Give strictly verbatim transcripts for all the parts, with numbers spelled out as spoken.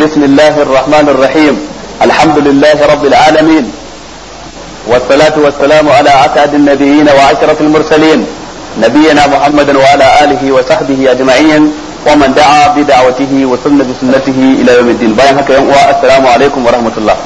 بسم الله الرحمن الرحيم الحمد لله رب العالمين والصلاة والسلام على أسعد النبيين وعشرة المرسلين نبينا محمد وعلى آله وصحبه أجمعين ومن دعا بدعوته وسن بسنته إلى يوم الدين باين هكا السلام عليكم ورحمة الله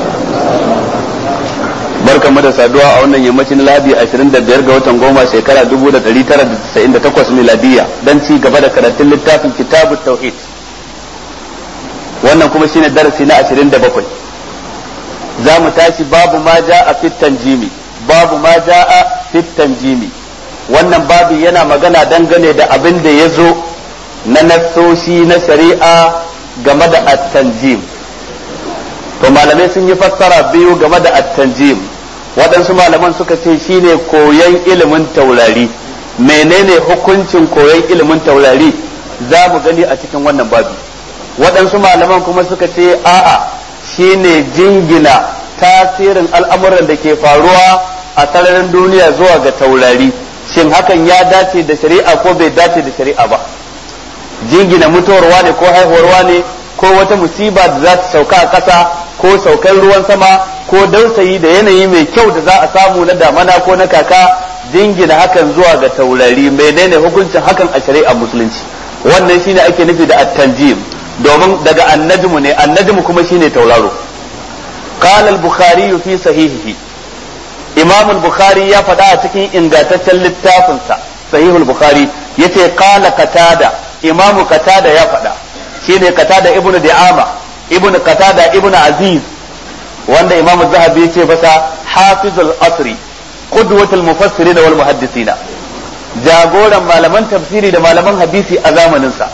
barkan mu da saduwa a wannan yammacin Lahadi ashirin da biyar ga watan goma shekara dubu da ɗari tara da casa'in da takwas miladiya dan ci gaba da karatun littafin Kitabut Tauhid wannan kuma shine darasi na ashirin da bakwai za mu tashi babu ma ja'a fit tanjimi babu ma ja'a fit tanjimi wannan babu yana magana dangane da abin da ya zo na nassoshi na shari'a game da at-tanjim to malamai sun yi fassara biyu game da at-tanjim waɗansu malaman suka ce shine koyon ilimin taurari menene hukuncin koyon ilimin taurari za mu gani a cikin wannan babu waɗansu malaman kuma suka ce a'a shine jingina tasirin al'amuran da ke faruwa a sararin duniya zuwa ga taurari shin hakan ya dace da shari'a ko bai dace da shari'a ba jingina mutuwarwa ne ko haihuwarwa ne ko wata musiba da za ta sauka a ƙasa ko saukar ruwan sama ko dausayi da yanayi mai kyau da za a samu na damana ko na kaka jingina hakan zuwa ga taurari menene hukuncin hakan a shari'a musulunci wannan shine ake nufi da at-tanjim domin daga annajmu ne annajmu kuma shine tauraro qala al-bukhari fi sahihihi imam al-bukhari ya faɗa a cikin ingantaccen littafin sa sahihul bukhari yace qala qatada imam qatada ya faɗa shine qatada ibnu di'ama ibnu qatada ibnu aziz wanda imam az-zahabi yace fasa hafizul asri qudwatul mufassirin wal muhaddisina jagoran malaman tafsiri da malaman hadisi a zamanin sa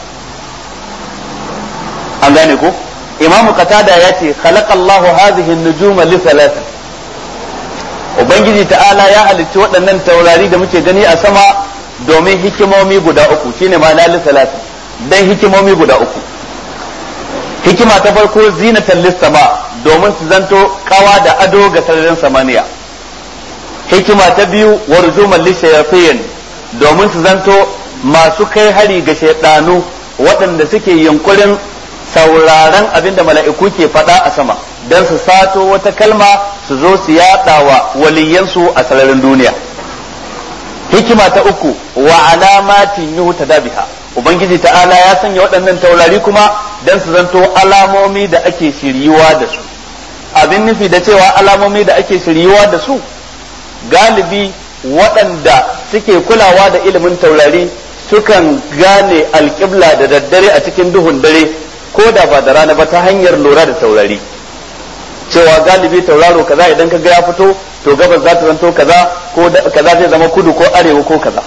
an gane ko imam qatada yace khalaqallahu hadhihi an-nujuma li thalathin ubangiji ta'ala ya halicci waɗannan taurari da muke gani a sama domin hikimomi guda uku shine ma'ana li thalathin dan hikimomi guda uku hikima ta farko zinatan lis-sama domin su zanto kawa da ado ga sararin samaniya hikima ta biyu warjuman lishayatin domin su zanto masu kai hari ga shaydanu waɗanda suke yunkurin sauraron abin da mala'iku ke faɗa a sama don su sato wata kalma su zo su yaɗa wa waliyansu a sararin duniya hikima ta uku wa alamatin yuhtada biha ubangiji ta'ala ya sanya waɗannan taurari kuma don su zanto alamomi da ake shiryuwa da su abin nufi da cewa alamomi da ake shiryuwa da su galibi waɗanda suke kulawa da ilimin taurari sukan gane alƙibla da daddare a cikin duhun dare ko da ba da rana ba ta hanyar lura da taurari cewa galibi tauraro kaza idan ka ga ya fito to gabas za ta zanto kaza ko kaza zai zama kudu ko arewa ko kaza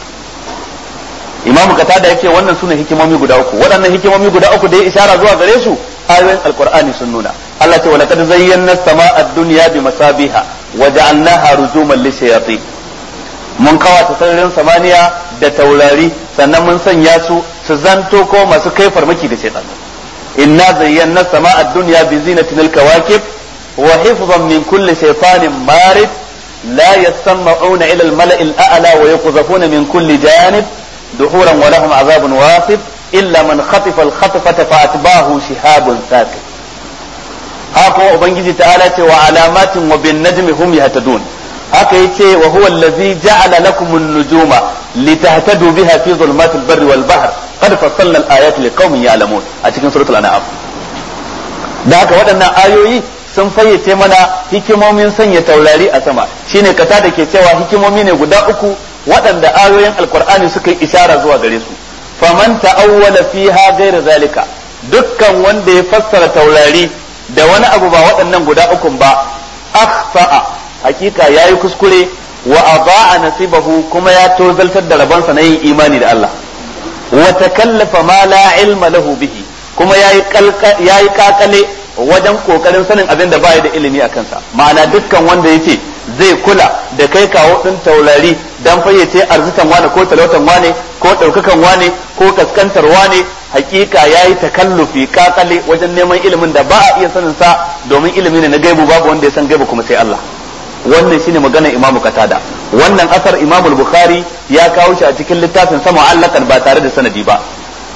imamu katada yake wannan sune hikimomi guda uku waɗannan hikimomi guda uku da ya isharar zuwa gare su ayoyin alqur'ani sun nuna Allah ce walaqad zayyana as-samaa'a ad-dunya bi masabiha wa ja'alnaha rujuman lishayatin mun kawata sararin samaniya da taurari sannan mun sanya su su zanto ko masu kai farmaki da shaytan inna zayyana as-samaa'a ad-dunya bi zinatin al-kawakib wa hifdhan min kulli shaytanin marid la yasma'una ila al-mala'i al-a'la wa yuqdhafuna min kulli janib دحورا ولهم عذاب واصب إلا من خطف الخطفة فأتباه شهاب ثاقب هكذا أبنجي تعالى وعلامات وبالنجم هم يهتدون هكذا وهو الذي جعل لكم النجوم لتهتدوا بها في ظلمات البر والبحر قد فصلنا الآيات لقوم يعلمون أتكلم سورة الأنعام da haka waɗannan ayoyi sun fayyace mana hikimomin sanya taurari a sama shine kata da ke cewa hikimomi ne guda uku waɗanda ayoyin alkur'ani suka yi ishara zuwa gare su faman ta'awwala fiha ghayra zalika dukkan wanda ya fassara taurari da wani abu ba waɗannan guda uku ba akhta'a hakika yayi kuskure wa adaa nasibahu kuma ya tozaltar da rabansa na yin imani da Allah wa takallafa ma la ilma lahu bihi kuma yayi yayi kakale wajen kokarin sanin abin da baya da ilimi a kansa ma'ana dukkan wanda yace zai kula da kai kawo din taurari dan fayyace arzikan wane ko talautan wane ko daukakan wane ko kaskantar wane hakika yayi takallufi kakale wajen neman ilimin da ba a iya sanin sa domin ilimi ne na gaibu babu wanda ya san gaibu kuma sai Allah wannan shine maganar Imam Qatada wannan asar Imam Bukhari ya kawo shi a cikin littafin sa mu'allaqan ba tare da sanadi ba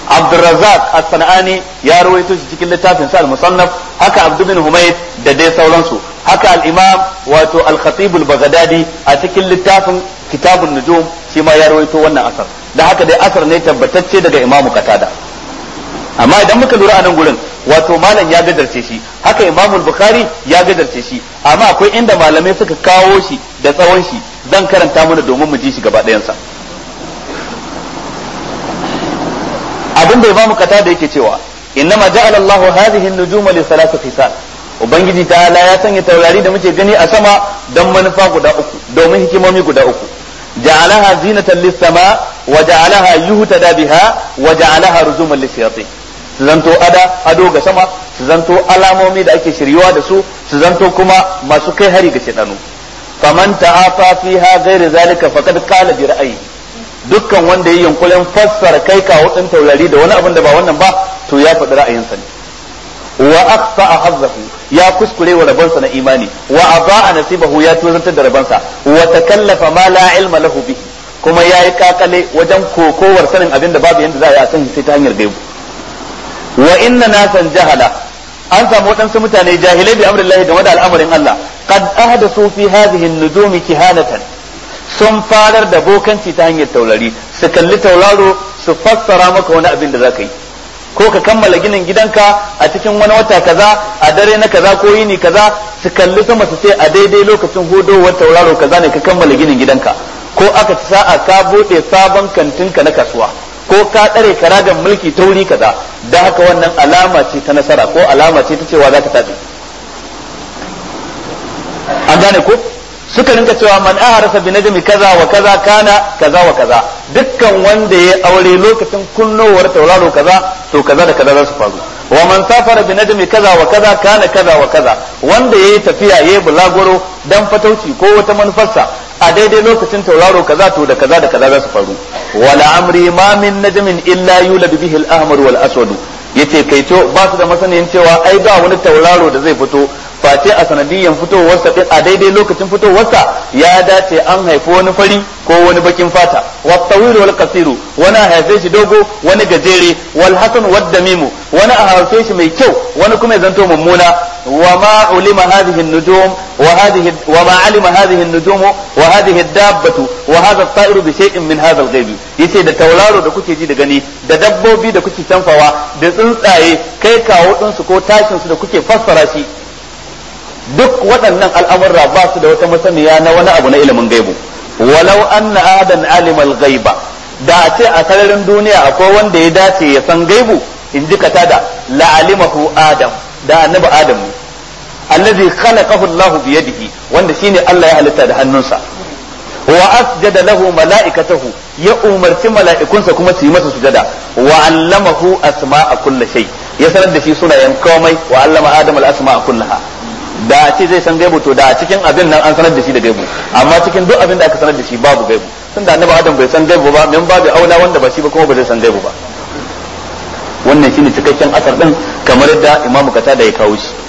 Abdurrazzaq as-Sanani ya rawaito shi cikin littafin sa al-Musannaf, haka Abd bin Humayd da dai sauransu, haka al-Imam wato al-Khatib al-Baghdadi a cikin littafin Kitabun Nujum shi ma ya rawaito wannan asar. Da haka dai asar ne tabbatacce daga Imam Qatada. Amma idan muka lura a nan gurin wato malam ya gadarce shi, haka Imam Bukhari ya gadarce shi, amma akwai inda malamai suka kawo shi da tsawon shi, zan karanta mana domin mu ji shi gaba ɗayansa. abin da Imam Qatada yake cewa innama ja'ala Allahu hadhihi an-nujuma li thalathati hisal, ubangiji ta'ala ya sanya taurari da muke gani a sama don manufa guda uku, domin hikimomi guda uku. ja'alaha zinatan lis-sama wa ja'alaha yuhtada biha wa ja'alaha rujuman lis-shayatin, su zanto ada ado ga sama, su zanto alamomi da ake shiryuwa da su, su zanto kuma masu kai hari ga shedanu. faman ta'afa fiha ghairi zalika faqad qala bi ra'ayi, dukkan wanda ya yunkurin fassara kai kawo din taurari da wani abin da ba wannan ba to ya faɗi ra'ayinsa ne. wa aqta'a hazzahu, ya kuskure wa rabansa na imani, wa aba'a nasibahu, ya tozantar da rabansa, wa takallafa ma la ilma lahu bihi, kuma yayi kakale wajen kokowar sanin abin da babu yanda za a yi a san sai ta hanyar gaibu. wa inna nasan jahala, an samu waɗansu mutane jahilai bi amrillahi game da al'amarin Allah, qad ahdathu fi hadhihi an-nujumi kihanatan, sun farar da bokanci ta hanyar taurari, su kalli tauraro su fassara maka wani abin da zaka yi, ko ka kammala ginin gidanka a cikin wani wata kaza a dare na kaza ko yini kaza, su kalli sama su ce a daidai lokacin hudowar tauraro kaza ne ka kammala ginin gidanka, ko aka ci sa'a ka bude sabon kantinka na kasuwa, ko ka tsare karagan mulki ta wuri kaza, da haka wannan alama ce ta nasara ko alama ce ta cewa za ka tafi. an gane ko suka rinka cewa man aharasa bi najmi kaza wa kaza kana kaza wa kaza, dukkan wanda ya aure lokacin kunnowar tauraro kaza to kaza da kaza za su faru. wa man safara bi najmi kaza wa kaza kana kaza wa kaza, wanda yayi tafiya yayi bulaguro dan fatauci ko wata manufarsa a daidai lokacin tauraro kaza to da kaza da kaza za su faru. wala amri ma min najmin illa yulad bihi al-ahmar wal aswad, yace kai to ba su da masaniyan cewa ai ba wani tauraro da zai fito face a sanadiyan fitowarsa din a daidai lokacin fitowarsa ya dace an haifi wani fari ko wani bakin fata. wa tawil wal qasiru, wani a haife shi dogo wani gajere, wal hasan wad damimu, wani a haife shi mai kyau wani kuma ya zanto mummuna. wa ma ulima hadhihi an-nujum wa hadhihi wa ma alima hadhihi an-nujum wa hadhihi ad-dabbatu wa hadha at-ta'iru bi shay'in min hadha al-ghaibi, yace da tauraro da kuke ji da gani, da dabbobi da kuke canfawa, da tsuntsaye kai kawo din su ko tashin su da kuke fassara shi, duk waɗannan al'amurra ba su da wata masaniya na wani abu na ilimin gaibu. walau anna ahadan alimal ghaiba, da a ce a sararin duniya akwai wanda ya dace ya san gaibu, in ji Qatada, la alimahu adam, da annabi adam ne, allazi khalaqahu Allah bi yadihi, wanda shine Allah ya halitta da hannunsa. wa asjada lahu mala'ikatahu, ya umarci mala'ikunsa kuma su yi masa sujada. wa allamahu asma'a kulli shay, ya sanar da shi sunayen komai. wa allama adam al asma'a kullaha, da a ce zai san gaibu to da a cikin abin nan an sanar da shi da gaibu, amma cikin duk abin da aka sanar da shi babu gaibu, tunda annabi adam bai san gaibu ba, min babu aula wanda ba shi ba kuma ba zai san gaibu ba. wannan shine cikakken asar din kamar yadda Imam Qatada ya kawo shi.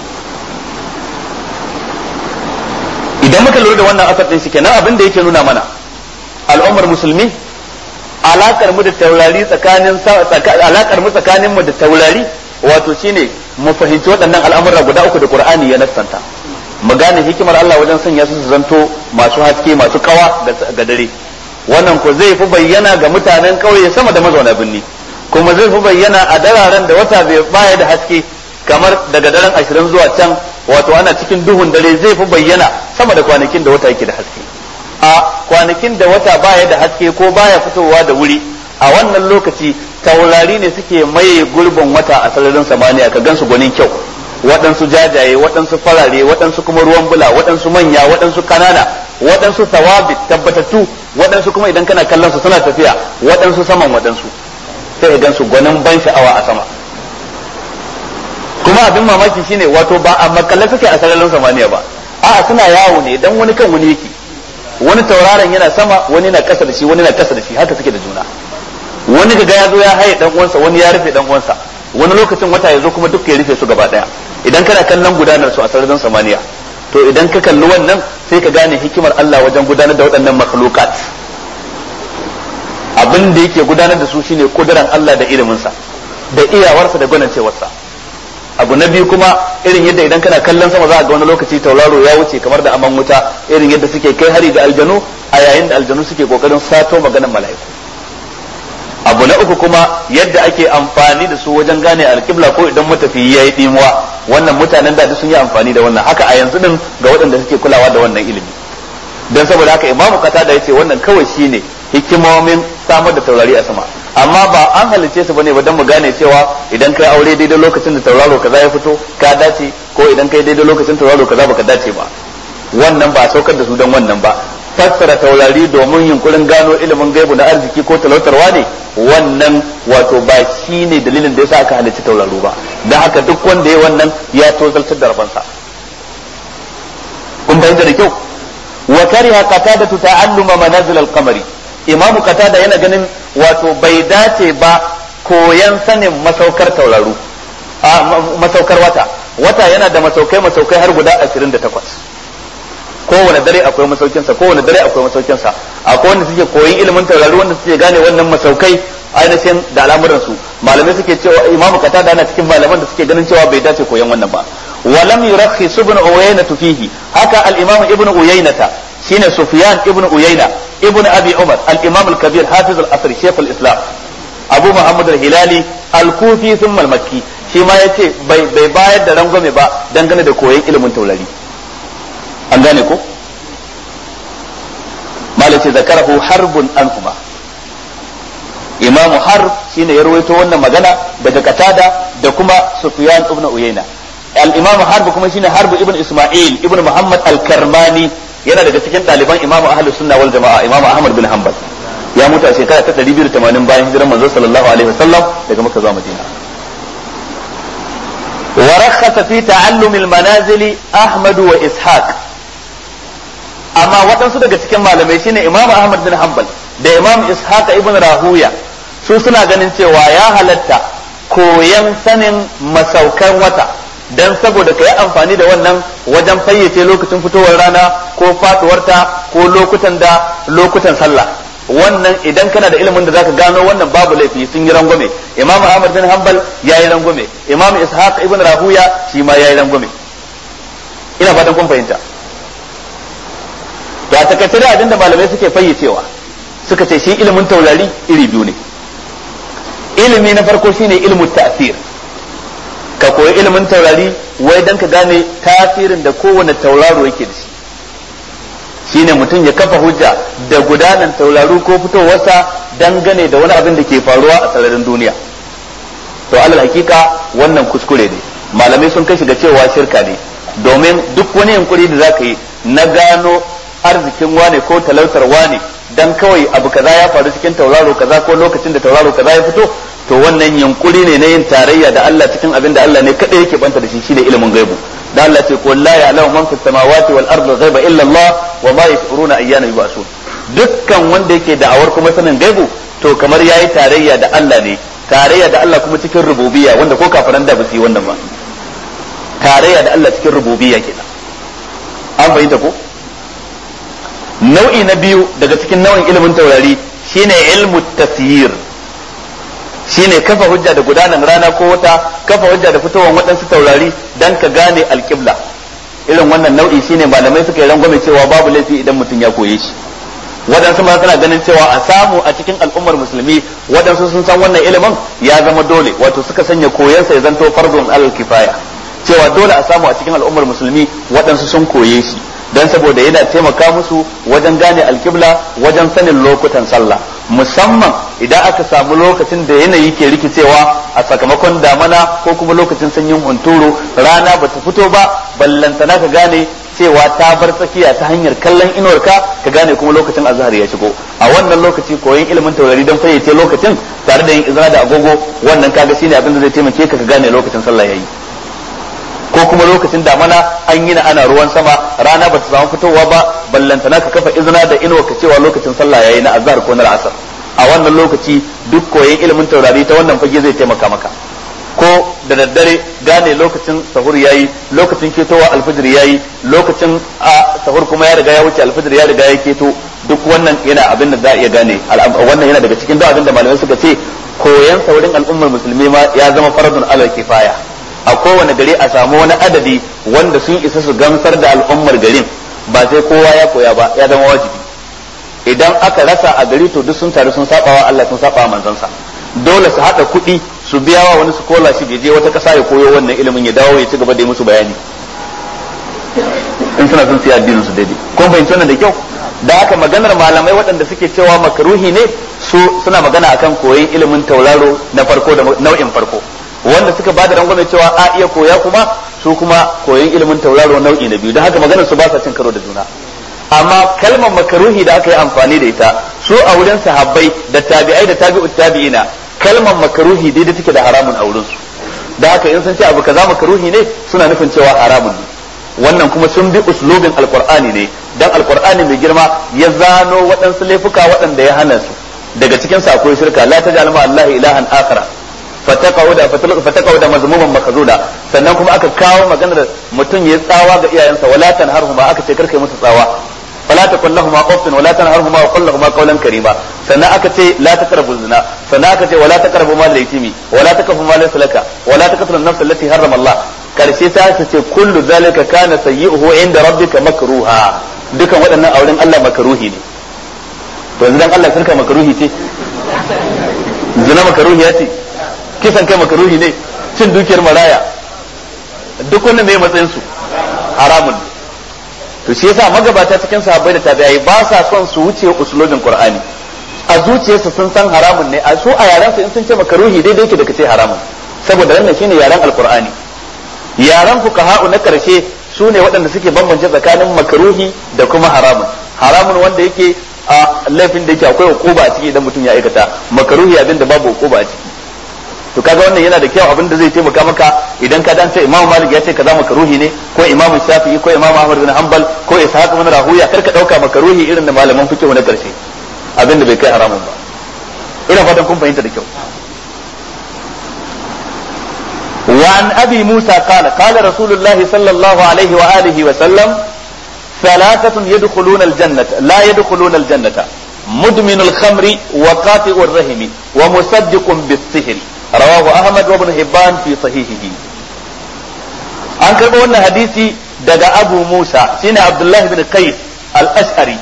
idan muka lura da wannan asar din shi kenan abin da yake nuna mana al'ummar musulmi alakar mu da taurari tsakanin alakar mu tsakanin mu da taurari wato shine mu fahimci waɗannan al'amura guda uku da Qur'ani ya nassanta, mu gane hikimar Allah wajen sanya su su zanto masu haske masu kawa ga dare. wannan ko zai fi bayyana ga mutanen kauye sama da mazauna birni, kuma zai fi bayyana a dararen da wata bai baya da haske, kamar daga daren ashirin zuwa can wato ana cikin duhun dare zai fi bayyana sama da kwanakin da wata yake da haske. a kwanakin da wata baya da haske ko baya fitowa da wuri, a wannan lokaci taurari ne suke maye gurbin wata a sararin samaniya, ka gansu gwanin kyau, waɗansu jajaye, waɗansu farare, waɗansu kuma ruwan bula, waɗansu manya, waɗansu kanana, waɗansu tawabit tabbatattu, waɗansu kuma idan kana kallon su suna tafiya, waɗansu saman waɗansu, sai ka gansu gwanin ban sha'awa a sama. kuma abin mamaki shine wato ba a makalle suke a sararin samaniya ba, a'a suna yawo ne dan wani kan wani yake, wani tauraron yana sama wani na kasa da shi wani na kasa da shi, haka suke da juna. wani kaga ya zo ya haye dan uwansa, wani ya rufe dan uwansa, wani lokacin wata ya zo kuma duk ya rufe su gaba daya. idan kana kallon gudanar su a sararin samaniya to idan ka kalli wannan sai ka gane hikimar Allah wajen gudanar da waɗannan makhluqat. abin da yake gudanar da su shine kuduran Allah da iliminsa da iyawarsa da gwanancewarsa. abu na biyu kuma irin yadda idan kana kallon sama za a ga wani lokaci tauraro ya wuce kamar da aman wuta, irin yadda suke kai hari ga aljanu a yayin da aljanu suke kokarin sato maganar mala'iku. abu na uku kuma yadda ake amfani da su wajen gane alkibla ko idan matafiyi ya yi dimuwa, wannan mutanen da sun yi amfani da wannan, haka a yanzu din ga waɗanda suke kulawa da wannan ilimi. dan saboda haka imamu qatada yace wannan kawai shine hikimomin samar da taurari a sama, amma ba an halice su bane ba dan mu gane cewa idan kai aure daidai lokacin da tauraro kaza ya fito ka dace, ko idan kai daidai lokacin tauraro kaza baka dace ba. wannan ba saukar da su dan wannan ba. fassara taurari domin yunkurin gano ilimin gaibu na arziki ko talautarwa ne, wannan wato ba shine dalilin da yasa aka halicci tauraro ba. dan haka duk wanda ya wannan ya tozaltar da rabansa. kun bayyana da kyau. wa kariha qatada ta'alluma manazil al-qamari, imamu qatada yana ganin wato bai dace ba koyan sanin masaukar tauraru a masaukar wata wata yana da masaukai masaukai har guda ashirin da takwas. kowane dare akwai masaukinsa kowane dare akwai masaukinsa akwai wanda suke koyin ilimin tauraru wanda suke gane wannan masaukai ainihin da al'amuran su. malamai suke cewa imamu qatada yana cikin malaman da suke ganin cewa bai dace koyan wannan ba. ولم يرخص ابن عيينة فيه هكا الإمام ابن عيينة شين سفيان ابن عيينة ابن أبي عمر الإمام الكبير حافظ الأثر شيخ الإسلام أبو محمد الهلالي الكوفي ثم المكي shi ma yace bai bai bayar da rangwame ba dangane da koyon ilimin taurari. an gane ko malace zakarahu harbun anhuma, imamu harb shine ya rawaito wannan magana daga qatada da kuma sufyan ibn uyayna. al-imam harb kuma shine harb ibn isma'il ibn muhammad al-karmani, yana daga cikin ɗaliban imam ahlus sunna wal jama'a imam ahmad bin hanbal, ya mutu a shekara ta ɗari biyu da tamanin bayan hijiran manzo sallallahu alaihi wasallam daga makka zuwa madina. wa rakhasa fi ta'allum al-manazil ahmad wa ishaq, amma waɗansu daga cikin malamai shine imam ahmad bin hanbal da imam ishaq ibn rahuya su suna ganin cewa ya halatta koyan sanin masaukan wata dan saboda ka yi amfani da wannan wajen fayyace lokacin fitowar rana ko faduwarta ko lokutan da lokutan sallah. wannan idan kana da ilimin da zaka gano wannan babu laifi, sun yi rangwame. imam ahmad bin hanbal ya yi rangwame, imam ishaq ibn rahuya shi ma ya yi rangwame. ina fatan kun fahimta. to a takaice da abinda malamai suke fayyacewa suka ce shi ilimin taurari iri biyu ne. ilimi na farko shine ilmu ta'sir, ka koyi ilimin taurari wai dan ka gane tasirin da kowane tauraro yake da shi. shine mutum ya kafa hujja da gudanar tauraro ko fitowarsa dangane da wani abin da ke faruwa a sararin duniya. to alal hakika wannan kuskure ne, malamai sun kai shi ga cewa shirka ne, domin duk wani yunkuri da zaka yi na gano arzikin wane ko talautar wane dan kawai abu kaza ya faru cikin tauraro kaza ko lokacin da tauraro kaza ya fito, to wannan yunkuri ne na yin tarayya da Allah cikin abin da Allah ne kadai yake banta da shi shine ilimin gaibu. da Allah ce qul la ya'lamu man fis samawati wal ardi ghaiba illa Allah wa ma yash'uruna ayyana yub'asun. dukkan wanda yake da'awar kuma sanin gaibu to kamar yayi tarayya da Allah ne, tarayya da Allah kuma cikin rububiyya wanda ko kafiran da ba su yi wannan ba. tarayya da Allah cikin rububiyya kenan. an bayyana ko nau'i na biyu daga cikin nau'in ilimin taurari shine ilmu tasyir, shine kafa hujja da gudanar rana ko wata, kafa hujja da fitowar waɗansu taurari dan ka gane alƙibla. irin wannan nau'i shine malamai suka yi rangwame cewa babu laifi idan mutum ya koye shi. waɗansu ma suna ganin cewa a samu a cikin al'ummar musulmi waɗansu sun san wannan ilimin ya zama dole, wato suka sanya koyansa ya zanto fardun alal kifaya, cewa dole a samu a cikin al'ummar musulmi waɗansu sun koye shi dan saboda yana taimaka musu wajen gane alkibla, wajen sanin lokutan sallah, musamman idan aka samu lokacin da yanayi ke rikicewa a sakamakon damana ko kuma lokacin sanyin hunturu, rana bata fito ba ballantana ka gane cewa ta bar tsakiya ta hanyar kallon inuwarka ka gane kuma lokacin azhar ya shigo. a wannan lokaci koyon ilimin taurari don fayyace lokacin tare da yin izina da agogo, wannan kaga shine abin da zai taimake ka ka gane lokacin sallah yayi. ko kuma lokacin damana an yi na ana ruwan sama, rana bata samu fitowa ba ballantana ka kafa izina da inuwa ka cewa lokacin sallah yayi na azhar ko na asar. a wannan lokaci duk koyon ilimin taurari ta wannan fage zai taimaka maka. ko da daddare gane lokacin sahur yayi, lokacin ketowa alfajir yayi, lokacin a sahur kuma ya riga ya wuce alfajir ya riga ya keto, duk wannan yana abin da za a iya gane. Wannan yana daga cikin duk abin da malamai suka ce koyan saurin al'ummar musulmi ma ya zama faradun alal kifaya. A kowane gari a samu wani adadi wanda sun isa su gamsar da al'ummar garin, ba sai kowa ya koya ba, ya zama wajibi. Idan aka rasa a gari to duk sun taru sun saba wa Allah sun saba wa manzansa. Dole su haɗa kuɗi su biya wa wani scholarship ya je wata ƙasa ya koyo wannan ilimin ya dawo ya ci gaba da yi musu bayani in suna son su yi addinin su daidai. Kun fahimci wannan da kyau? Da haka maganar malamai waɗanda suke cewa makruhi ne su suna magana akan koyon ilimin tauraro na farko da nau'in farko, wanda suka ba da rangwame cewa a iya koya kuma su kuma koyon ilimin tauraro nau'i na biyu. Da haka maganar su ba sa cin karo da juna. Amma kalmar makruhi da aka yi amfani da ita su a wurin sahabbai da tabi'ai da tabi'ut tabi'ina, kalmar makruhi daidai take da haramun a wurin su. Da haka in sun ce abu kaza makruhi ne suna nufin cewa haramun ne. Wannan kuma sun bi uslubin alqur'ani ne, dan alqur'ani mai girma ya zano waɗansu laifuka waɗanda ya hana su. Daga cikin sa akwai shirka, la taj'al ma allahi ilahan akhara fataqauda fataqauda mazmuman makazuda. Sannan kuma aka kawo maganar mutum ya tsawa ga iyayensa, wala tanharhuma, aka ce karkai musu tsawa, fala taqul lahumu uffin wala tanharhuma wa qul lahumu qawlan karima. Sannan aka ce la taqrabu zina, sannan aka ce wala taqrabu mal yatimi wala taqfu ma laysa laka wala taqtulu an-nafs allati harrama Allah. Karshe sai aka ce kullu zalika kana sayyi'uhu inda rabbika makruha. Dukan waɗannan auren Allah makruhi ne. To yanzu dan Allah shirka makruhi ce? Zina makruhi ya ce? Kisan kai makruhi ne? Cin dukiyar maraya? Duk wannan mai matsayin su haramun ne. To shi yasa magabata cikin sahabbai da tabi'ai ba sa son su wuce usulobin Qur'ani. A zuciyarsu sun san haramun ne, a su a yaran su in sun ce makruhi daidai yake da kace haramun. Saboda wannan shine yaran Al-Qur'ani. Yaran fuqaha'u na karshe su ne waɗanda suke bambance tsakanin makruhi da kuma haramun. Haramun wanda yake a laifin da yake akwai hukuma a ciki idan mutum ya aikata, makruhi abin da babu hukuma a ciki. To kaga wannan yana da kyau, abin da zai taimaka maka idan ka dan ce Imam Malik ya ce kaza makruhi ne, ko Imam Shafi'i ko Imam Ahmad bin Hanbal ko Ishaq bin Rahuya, kar ka dauka makruhi irin da malaman fiqh na karshe, abin da bai kai haramun ba. Ina fatan kun fahimta da kyau. وعن أبي موسى قال قال رسول الله صلى الله عليه وآله وسلم ثلاثة يدخلون الجنة لا يدخلون الجنة مدمن الخمر وقاطع الرحم ومصدق بالسحر رواه أحمد وابن حبان في صحيحه. an karɓo wannan hadisi daga Abu Musa shine Abdullah bin Qais al-Ash'ari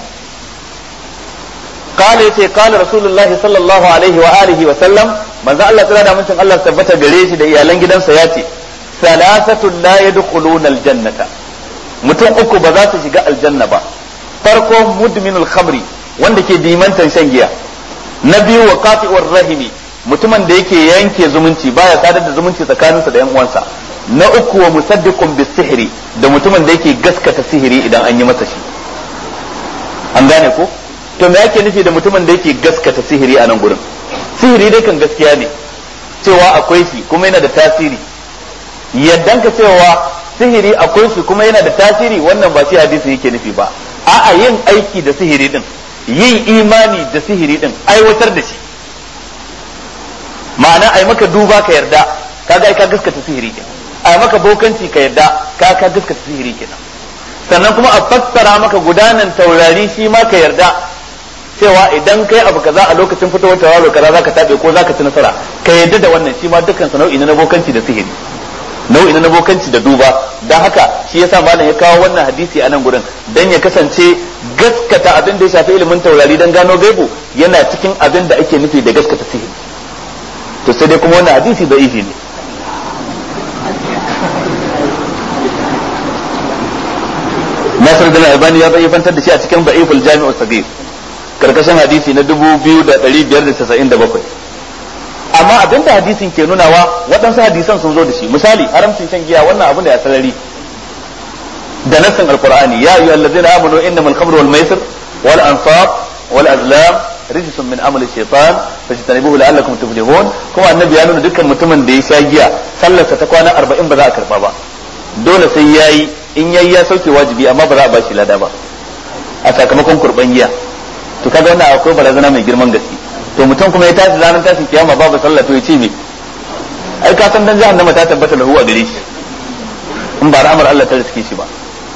قال يتي قال رسول الله صلى الله عليه وآله وسلم manzo Allah tsara da mutum Allah tabbata gare shi da iyalan gidansa ya ce salasatul la yadkhuluna aljannata, mutum uku ba za su shiga aljanna ba. Farko mudminul khamri, wanda ke dimantan shan giya. Na biyu wa qati'ur rahimi, mutumin da yake yanke zumunci baya sadar da zumunci tsakaninsa da yan uwansa. Na uku wa musaddiqun bis sihri, da mutumin da yake gaskata sihiri idan an yi masa shi. An gane ko? To me yake nufi da mutumin da yake gaskata sihiri a nan gurin? Sihiri dai kan gaskiya ne cewa akwai shi kuma yana da tasiri. Yaddan ka cewa sihiri akwai shi kuma yana da tasiri, wannan ba shi hadisi yake nufi ba. A'a, yin aiki da sihiri din, yin imani da sihiri din, aiwatar da shi. Ma'ana ai maka duba ka yarda, kaga ai ka gaskata sihiri kenan. Ai maka bokanci ka yarda, ka ka gaskata sihiri kenan. Sannan kuma a fassara maka gudanan taurari shi ma ka yarda cewa idan kai abu kaza a lokacin fitowar tauraro kaza zaka tabe ko zaka ci nasara, ka yadda da wannan shi ma dukkan sa nau'i na bokanci da sihiri, nau'i na bokanci da duba. Dan haka shi yasa malam ya kawo wannan hadisi a nan gurin dan ya kasance gaskata abin da ya shafi ilimin taurari dan gano gaibu yana cikin abin da ake nufi da gaskata sihiri. To sai dai kuma wannan hadisi da ifi ne. Nasir bin Albani ya bayyantar da shi a cikin Da'iful Jami'us Saghir karkashin hadisi na dubu biyu da ɗari biyar da casa'in da bakwai. Amma abinda hadisin ke nunawa waɗansu hadisan sun zo da shi, misali haramcin shan giya, wannan abin da ya sarari da nassin alqur'ani, ya ayyuhal ladzina amanu innamal khamru wal maisir wal ansab wal azlam rijsun min amali shaytan fajtanibuhu la'allakum tuflihun. Kuma annabi ya nuna dukkan mutumin da ya sha giya sallarsa ta kwana arba'in ba za a karba ba, dole sai yayi, in yayi ya sauke wajibi amma ba za a ba shi lada ba a sakamakon kurban giya. To kaga wannan akwai barazana mai girman gaske. To mutum kuma ya tashi ranar tashin kiyama babu sallah, to ya ce me ai ka san dan jahannama ta tabbata lahu a gare shi in ba rahmar Allah ta riske shi ba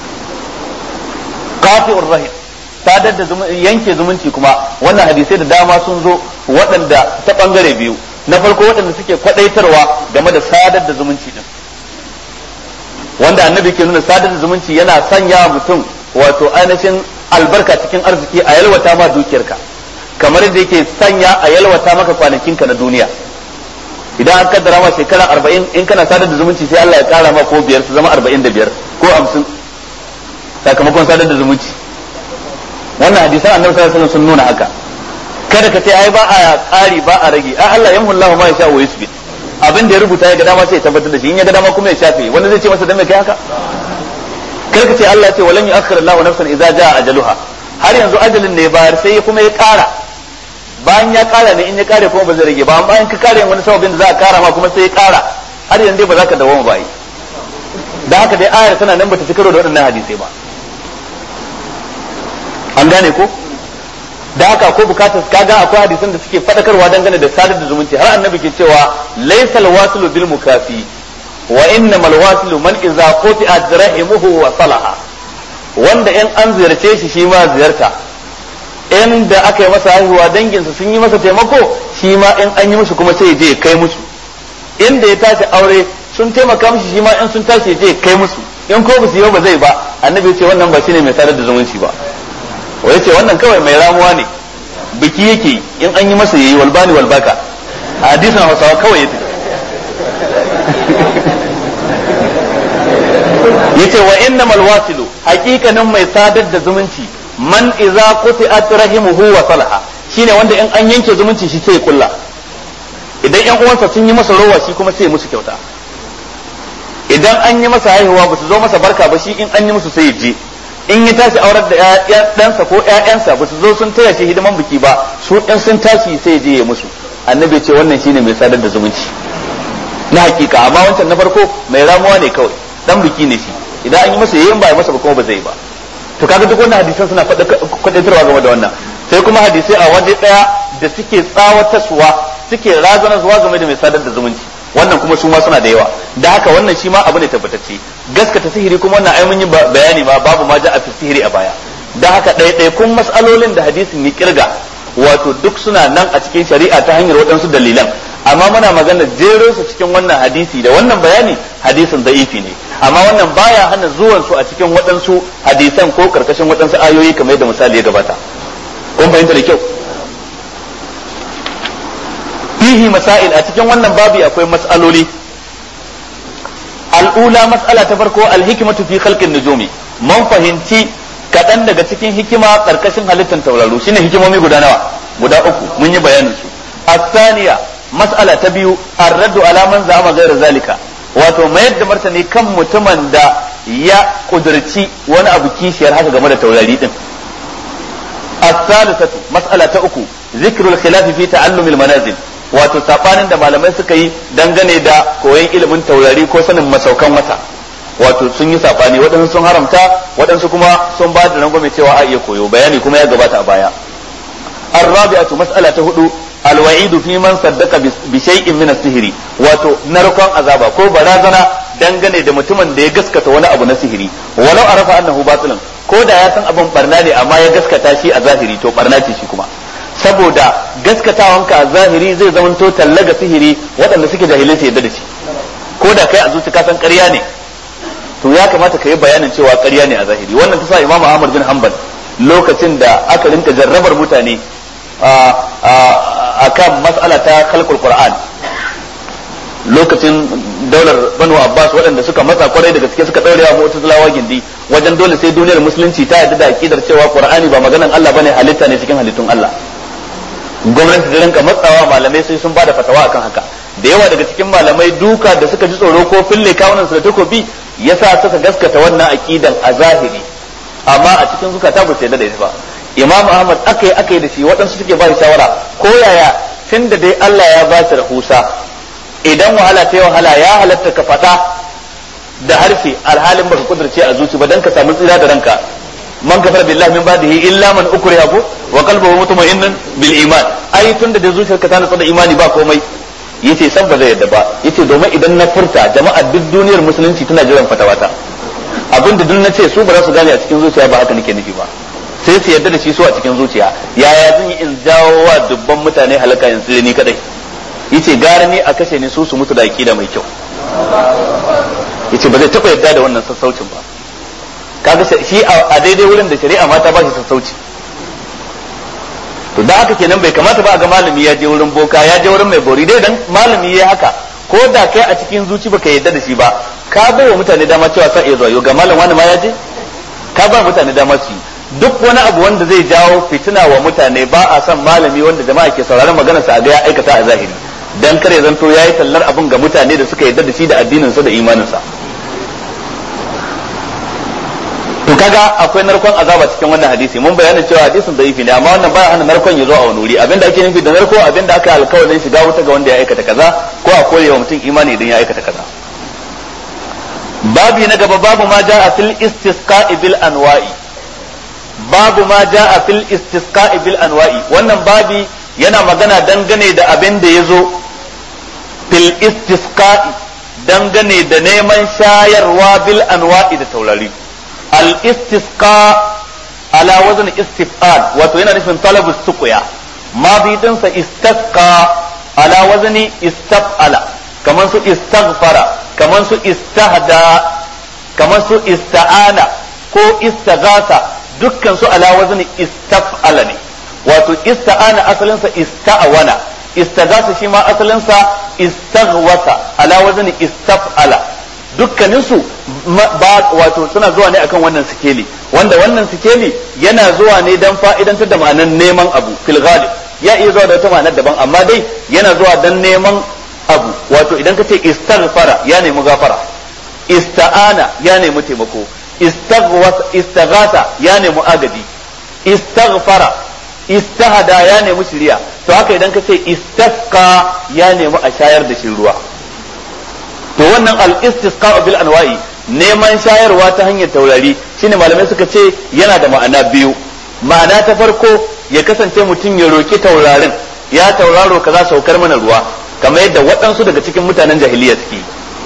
qati'ur rahim sadar da yanke zumunci kuma wannan hadisai da dama sun zo waɗanda ta bangare biyu na farko waɗanda suke kwadaitarwa game da sadar da zumunci din wanda annabi ke nuna sadar da zumunci yana sanya mutum wato ainihin albarka cikin arziki a yalwata ma dukiyarka kamar yadda yake sanya a yalwata maka kwanakinka na duniya idan an kaddara ma shekara arba'in in kana sadar da zumunci sai Allah ya kara ma ko biyar su zama arba'in da biyar ko hamsin sakamakon sadar da zumunci wannan hadisan annabi sallallahu alaihi wasallam sun nuna haka kada ka ce ai ba a ƙari ba a rage ai Allah yamhu Allahu ma yasha wa yusbit abin da ya rubuta ya ga dama sai ya tabbatar da shi in ya ga dama kuma ya shafe wanda zai ce masa dan me kai haka kada ka ce Allah ya ce walan yu'akhkhir Allahu nafsan idza jaa ajaluha har yanzu ajalin ne bayar sai kuma ya ƙara bayan ya ƙara ne in ya ƙare kuma ba zai rage ba amma bayan ka ƙare wani sababin da za a ƙara ma kuma sai ya ƙara har yanzu ba za ka dawo ba yi da haka dai ayar tana nan bata ci karo da waɗannan hadisai ba an gane ko da haka ko bukatar kaga akwai hadisan da suke fadakarwa dangane da sadar da zumunci har annabi ke cewa laysal wasilu bil mukafi wa innamal wasilu man idza quti'at rahimuhu wa salaha wanda in an ziyarce shi shi ma ziyarta inda aka yi masa haihuwa danginsa sun yi masa taimako shi ma in an yi musu kuma sai je kai musu inda ya tashi aure sun taimaka mishi shi ma in sun tashi je kai musu in ko ba su yi ba zai ba annabi ya ce wannan ba shine mai sadar da zumunci ba wa yace wannan kawai mai ramuwa ne biki yake in an yi masa yayi walbani walbaka a hadisin Hausawa kawai yake yace wa innamal wasilu haqiqanin mai sadar da zumunci man idza quti'at rahimuhu wa salaha shine wanda in an yanke zumunci shi sai kulla idan yan uwansa sun yi masa rowa shi kuma sai musu kyauta idan an yi masa haihuwa ba su zo masa barka ba shi in an yi musu sai je in ya tashi aurar da ɗansa ko ƴaƴansa ba su zo sun taya shi hidiman biki ba su ɗan sun tashi sai je ya musu annabi ce wannan shine mai sadar da zumunci na hakika amma wancan na farko mai ramuwa ne kawai dan biki ne shi idan an yi masa yayin ba ya masa ba kuma ba zai ba to kaga duk wannan hadisan suna kwadatarwa game da wannan sai kuma hadisai a wanda daya da suke tsawatarwa suke razanarwa game da mai sadar da zumunci wannan kuma su ma suna da yawa da haka wannan shi ma abu ne tabbatacce gaskata sihiri kuma wannan ai mun yi bayani ma babu ma ja a fi sihiri a baya da haka ɗaiɗaikun mas'alolin da hadisin ya kirga wato duk suna nan a cikin shari'a ta hanyar waɗansu dalilan amma muna magana jero su cikin wannan hadisi da wannan bayani hadisin da'ifi ne amma wannan baya hana zuwan su a cikin waɗansu hadisan ko karkashin waɗansu ayoyi kamar yadda misali ya gabata kun fahimta da kyau fihi masail a cikin wannan babi akwai mas'aloli al'ula mas'ala ta farko alhikmatu fi khalqin nujumi mun fahimci kaɗan daga cikin hikima karkashin halittar tauraro shine hikimomi guda nawa guda uku mun yi bayanin su asaniya mas'ala ta biyu ar-raddu ala man za'ama ghayra zalika wato mayar da martani kan mutumin da ya kudurci wani abu kishiyar haka game da taurari din as-salisatu mas'ala ta uku zikrul khilafi fi ta'allumil manazil wato sabanin da malamai suka yi dangane da koyon ilimin taurari ko sanin masaukan wata wato sun yi sabani waɗansu sun haramta waɗansu kuma sun ba da rangwame cewa a iya koyo bayani kuma ya gabata a baya ar-rabi'atu mas'ala ta hudu alwa'idu fi man saddaka bi shay'in min as-sihri wato narkon azaba ko barazana dangane da mutumin da ya gaskata wani abu na sihiri walau arafa annahu batilun ko da ya san abin barna ne amma ya gaskata shi a zahiri to barna ce shi kuma saboda gaskatawanka a zahiri zai zama to tallaga sihiri waɗanda suke jahilai su yadda da shi ko da kai a zuci ka san ƙarya ne to ya kamata ka yi bayanin cewa ƙarya ne a zahiri wannan ta sa Imam Ahmad bin Hanbal lokacin da aka rinka jarrabar mutane a kan mas'ala ta khalqul Qur'an lokacin daular Banu Abbas waɗanda suka matsa kwarai da gaske suka daure wa Mu'tazilawa gindi wajen dole sai duniyar musulunci ta yarda da aqidar cewa Qur'ani ba maganan Allah bane halitta ne cikin halittun Allah gwamnati da rinka matsawa malamai sai sun bada fatawa akan haka da yawa daga cikin malamai duka da suka ji tsoro ko fille kawunan su da takobi yasa suka gaskata wannan aqidan a zahiri amma a cikin zukata ba su yarda da ita ba Imam Ahmad akai akai da shi waɗansu suke ba shi shawara ko yaya tunda dai Allah ya ba shi rahusa idan wahala ta wahala ya halatta ka faɗa da harshe alhalin baka kudurce a zuci ba dan ka samu tsira da ranka man kafara billahi min ba'dihi illa man ukriha wa qalbuhu mutma'innan bil iman ai tunda da zuciyarka ta nutsa da imani ba komai yace san ba zai yadda ba yace domin idan na furta jama'a duk duniyar musulunci tana jiran fatawata abinda duk na ce su ba za su gane a cikin zuciya ba haka nake nufi ba sai su yadda da shi su a cikin zuciya yaya zan yi in jawo wa dubban mutane halaka in tsire ni kadai yace gara ni a kashe ni su su mutu da aqida mai kyau yace ba zai taba yadda da wannan sassaucin ba kaga shi a daidai wurin da shari'a ma ta ba shi sassauci to da haka kenan bai kamata ba a ga malami ya je wurin boka ya je wurin mai bori dai dan malami ya haka ko da kai a cikin zuci baka yadda da shi ba ka bai wa mutane dama cewa sa iya zuwa yau ga malam wani ma ya je ka ba mutane dama su yi duk wani abu wanda zai jawo fitina wa mutane ba a son malami wanda jama'a ke sauraron maganar sa a ga ya aikata a zahiri dan kare zanto yayi tallar abun ga mutane da suka yadda da shi da addinin sa da imanin sa to kaga akwai narkon azaba cikin wannan hadisi mun bayyana cewa hadisin da'ifi ne amma wannan baya hana narkon ya zo a wani wuri abinda ake nufi da narko abinda aka alkawarin shiga wuta ga wanda ya aikata kaza ko a kore wa mutum imani idan ya aikata kaza babi na gaba babu ma ja'a fil istisqa'i bil anwa'i babu ma ja'a fil istisqa'i bil anwa'i wannan babi yana magana dangane da abin da yazo fil istisqa'i dangane da neman shayarwa bil anwa'i da taurari al-istisqa ala wazn istif'al wato yana nufin talabu suqya ma bi din sa istasqa ala wazni istaf'ala kaman su istaghfara kaman su istahda kaman su ista'ana ko istaghatha dukkan su ala wazni istaf'ala ne wato ista'ana asalin sa ista'wana istaghatha shi ma asalin sa istaghwasa ala wazni istaf'ala dukkanin su ba wato suna zuwa ne akan wannan sikeli wanda wannan sikeli yana zuwa ne dan fa'idantar da ma'anar neman abu fil ghalib ya iya zuwa da wata ma'anar daban amma dai yana zuwa dan neman abu wato idan ka ce istaghfara ya nemi gafara ista'ana ya nemi taimako istaghwasa istaghatha ya nemi agadi istaghfara istahada ya nemi shiriya to haka idan ka ce istasqa ya nemi a shayar da shi ruwa to wannan al-istisqa bil anwa'i neman shayarwa ta hanyar taurari shine malamai suka ce yana da ma'ana biyu ma'ana ta farko ya kasance mutum ya roki taurarin ya tauraro kaza saukar mana ruwa kamar yadda waɗansu daga cikin mutanen jahiliya suke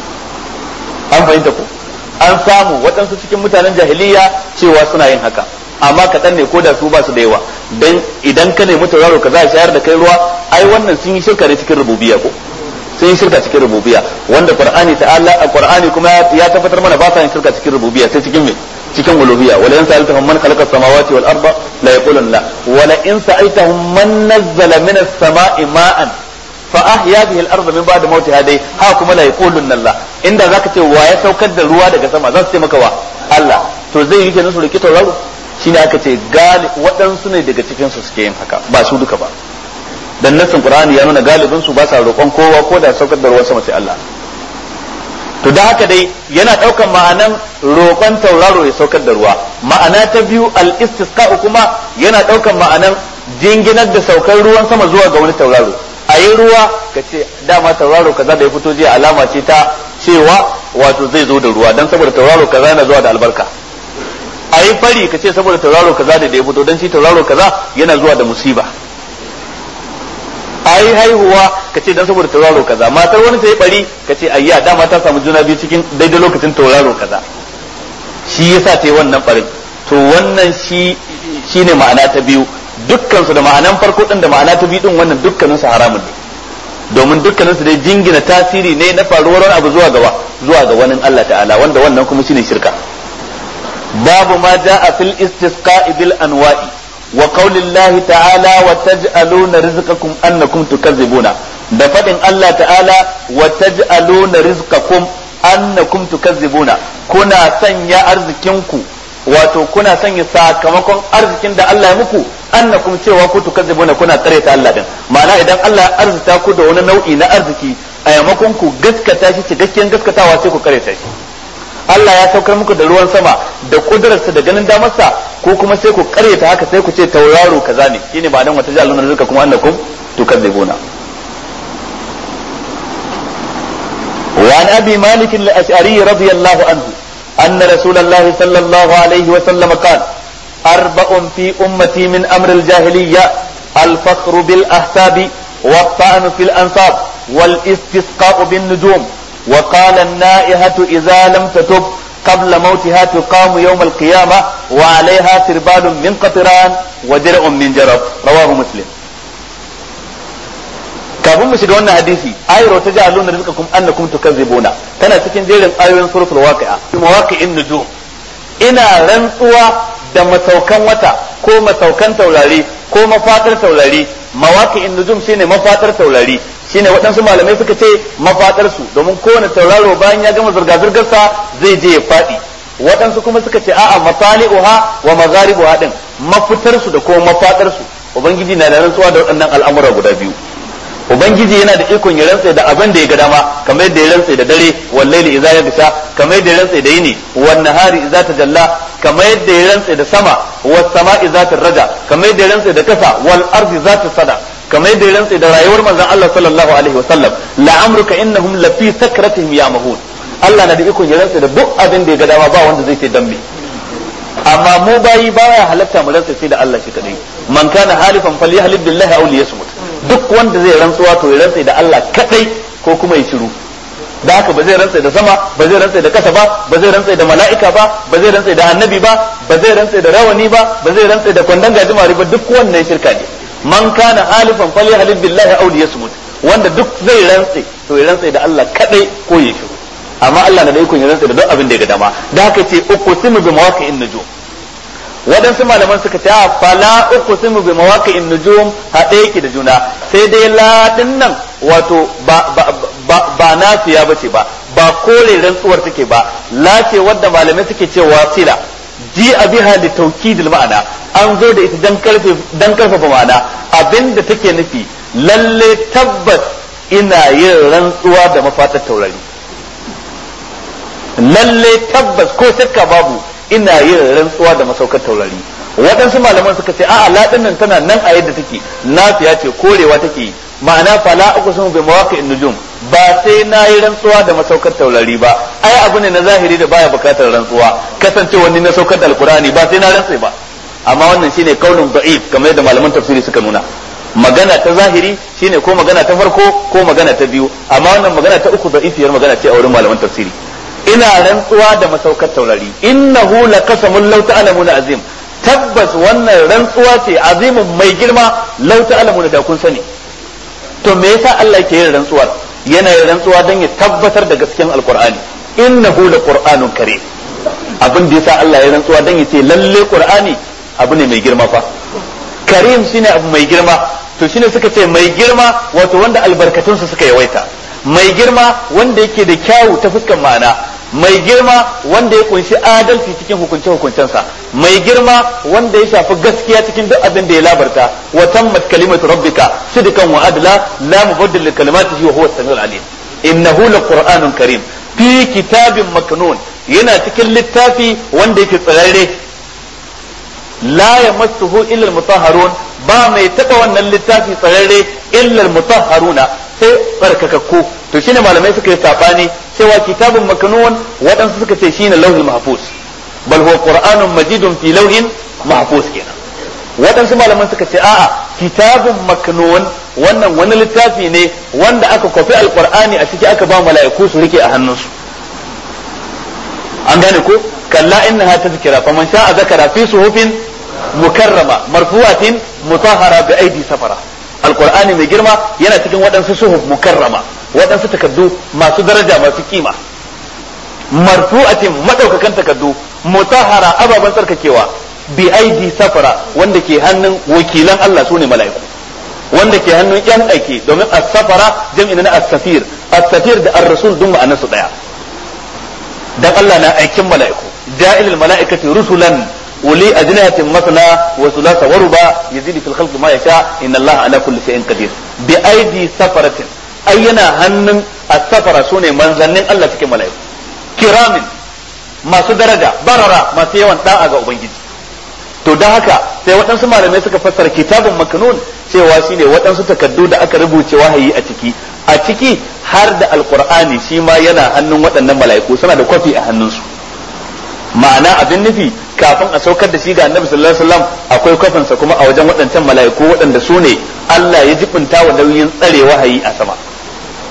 an fahimta ko an samu waɗansu cikin mutanen jahiliya cewa suna yin haka amma kaɗan ne ko da su ba su da yawa dan idan ka nemi tauraro kaza shayar da kai ruwa ai wannan sun yi shirka ne cikin rububiyya ko sun yi shirka cikin rububiyya wanda qur'ani ta'ala a qur'ani kuma ya tabbatar mana ba sa yin shirka cikin rububiyya sai cikin me cikin uluhiyya wala in sa'altahum man khalaqa as-samawati wal arda la yaqulun la wala in sa'altahum man nazzala min as-sama'i ma'an fa ahya bihi al-arda min ba'di mawtiha dai ha kuma la yaqulun la inda zaka ce wa ya saukar da ruwa daga sama za su ce maka wa Allah to zai yi kenan su rike tauraro shine aka ce gali waɗansu ne daga cikin su suke yin haka ba su duka ba dan nassin qur'ani ya nuna galibin su ba sa roƙon kowa ko da saukar da ruwan sama sai Allah to da haka dai yana daukan ma'anan roƙon tauraro ya saukar da ruwa ma'ana ta biyu al-istisqa kuma yana daukan ma'anan jinginar da saukar ruwan sama zuwa ga wani tauraro a yi ruwa ka ce dama tauraro kaza da ya fito jiya alama ce ta cewa wato zai zo da ruwa dan saboda tauraro kaza yana zuwa da albarka a yi fari ka ce saboda tauraro kaza da ya fito dan shi tauraro kaza yana zuwa da musiba a yi haihuwa ka ce dan saboda tauraro kaza matar wani ta yi bari ka ce ayya dama ta samu juna biyu cikin daidai lokacin tauraro kaza shi yasa ta yi wannan barin to wannan shi shine ma'ana ta biyu dukkan su da ma'anan farko din da ma'ana ta biyu din wannan dukkanin su haramun ne domin dukkanin su dai jingina tasiri ne na faruwar wani abu zuwa gaba zuwa ga wani Allah ta'ala wanda wannan kuma shine shirka babu ma ja'a fil istisqa'i bil anwa'i wa qaulillahi ta'ala wa taj'aluna rizqakum annakum tukazzibuna da fadin Allah ta'ala wa taj'aluna rizqakum annakum tukazzibuna kuna sanya arzikinku wato kuna sanya sakamakon arzikin da Allah ya muku annakum cewa ku tukazzibuna kuna kareta Allah din ma'ana idan Allah ya arzita ku da wani nau'i na arziki a yamakon ku gaskata shi cikakken gaskatawa sai ku kareta shi Allah ya saukar muku da ruwan sama da kudurarsa da ganin damarsa ko kuma sai ku karyata haka sai ku ce tauraro kaza ne shine ba dan wata jaluna rizqa kuma annakum tukadzibuna wa an abi malik al-ash'ari radiyallahu anhu anna rasulullah sallallahu alayhi wa sallam qala arba'un fi ummati min amr al-jahiliyya al-fakhr bil ahsab wa at-ta'n fil ansab والاستسقاء بالنجوم وقال النائحة إذا لم تتب قبل موتها تقام يوم القيامة وعليها سربال من قطران ودرع من جرب رواه مسلم. kafin mu shiga wannan hadisi ayar ta ja'aluna rizqakum annakum tukazzibuna tana cikin jerin ayoyin suratul waqi'a mawaqi'in nujum ina rantsuwa da masaukan wata ko masaukan taurari ko mafatar taurari mawaqi'in nujum shine mafatar taurari shine waɗansu malamai suka ce mafatar su domin kowane tauraro bayan ya gama zurga zurgar sa zai je ya fadi waɗansu kuma suka ce a'a masali'uha wa magharibuha din mafitar su da ko mafatar su ubangiji na da rantsuwa da waɗannan al'amura guda biyu ubangiji yana da ikon ya rantsa da abin da ya ga dama kamar yadda ya rantsa da dare wallaili idza yabsha kamar yadda ya rantsa da yini wan nahari idza tajalla kamar yadda ya rantsa da sama was sama'i zata raja kamar yadda ya rantsa da kasa wal ardi zata sada kamar yadda ya rantsa da rayuwar manzon Allah sallallahu alaihi wa sallam la amruka innahum la fi sakratihim yamahun Allah na da ikon ya rantsa da duk abin da ya ga dama ba wanda zai ce dambe amma mu bayi baya halatta mu rantsa sai da Allah shi kadai man kana halifan falyahlib billahi aw liyasmut duk wanda zai rantsuwa to ya rantsa da Allah kadai ko kuma ya shiru da haka ba zai rantsa da sama ba zai rantsa da kasa ba ba zai rantsa da mala'ika ba ba zai rantsa da annabi ba ba zai rantsa da rawani ba ba zai rantsa da kwandon gajimare ba duk wannan shirka ne man kana halifan falyahlib billahi aw liyasmut wanda duk zai rantsa to ya rantsa da Allah kadai ko ya shiru amma Allah na da ikon ya rantsa da duk abin da ya ga dama da haka ce uqsimu bi mawaqi'in nujum waɗansu malaman suka ce a fala uqsimu bi mawaqi'in nujum haɗe yake da juna sai dai la nan wato ba ba ba, ba nafiya bace ba ba kore rantsuwar take ba la ce wadda malamai suke cewa sila ji abiha li tawkidil ma'ana an zo da ita dan karfe dan karfafa ma'ana abinda take nufi lalle tabbas ina yin rantsuwa da mafatar taurari lalle tabbas ko shakka babu ina yin rantsuwa da masaukar taurari waɗansu malaman suka ce a'a ladin nan tana nan a yadda take nafiya ce korewa take ma'ana fala uqsimu bi mawaqi'in nujum ba sai na yi rantsuwa da masaukar taurari ba ai abu ne na zahiri da baya bukatar rantsuwa kasance wani na saukar da alqur'ani ba sai na rantsa ba amma wannan shine kaulun da'if kamar yadda malaman tafsiri suka nuna magana ta zahiri shine ko magana ta farko ko magana ta biyu amma wannan magana ta uku da'ifiyar magana ce a wurin malaman tafsiri ina rantsuwa da masaukar taurari innahu laqasamun law ta'lamuna azim tabbas wannan rantsuwa ce azimin mai girma law ta'lamuna da kun sani to me yasa Allah ke yin rantsuwar yana yin rantsuwa don ya tabbatar da gaskiyar alqur'ani innahu laqur'anun karim abin da yasa Allah ya rantsuwa don ya ce lalle qur'ani abu ne mai girma fa karim shine abu mai girma to shine suka ce mai girma wato wanda albarkatunsa suka yawaita mai girma wanda yake da kyawu ta fuskar ma'ana mai girma wanda ya kunshi adalci cikin hukunce-hukuncensa mai girma wanda ya shafi gaskiya cikin duk abin da ya labarta wa tammat kalimatu rabbika sidqan wa adla la mubaddil li kalimatihi wa huwa as-sami'ul alim innahu laqur'anun karim fi kitabin maknun yana cikin littafi wanda yake tsararre la yamassuhu illa al-mutahharun ba mai taba wannan littafi tsararre illa al-mutahharuna sai tsarkakakku to shine malamai suka yi sabani cewa kitabun maknun waɗansu suka ce shine lauhul mahfuz bal huwa qur'anun majidun fi lauhin mahfuz kenan waɗansu malaman suka ce a'a kitabun maknun wannan wani littafi ne wanda aka kofi alqur'ani a ciki aka ba mala'iku su rike a hannunsu an gane ko kalla innaha tazkira faman sha'a zakara fi suhufin mukarrama marfu'atin mutahhara bi aidi safara alqur'ani mai girma yana cikin waɗansu suhuf mukarrama waɗansu takaddu masu daraja masu kima marfu'atin madaukakan takaddu mutahhara ababan tsarkakewa bi aidi safara wanda ke hannun wakilan Allah sune mala'iku wanda ke hannun yan aike domin as-safara jam'i na as-safir as-safir da ar-rasul dun ma'anar su daya dan Allah na aikin mala'iku ja'ilul mala'ikati rusulan uli ajnihatin masna wa thulatha wa ruba yazidu fil khalqi ma yasha inna Allah ala kulli shay'in qadir bi aidi safaratin ayyana hannun as-safara sune manzannin Allah cikin mala'iku kiramin masu daraja barara masu yawan da'a ga ubangiji to dan haka sai waɗansu malamai suka fassara kitabun maknun cewa shine waɗansu takaddu da aka rubuce wahayi a ciki a ciki har da alqur'ani shi ma yana hannun waɗannan mala'iku suna da kwafi a hannunsu ma'ana abin nufi kafin a saukar da shi ga annabi sallallahu alaihi wasallam akwai kwafinsa kuma a wajen waɗancan mala'iku waɗanda su ne Allah ya jibinta wa nauyin tsare wahayi a sama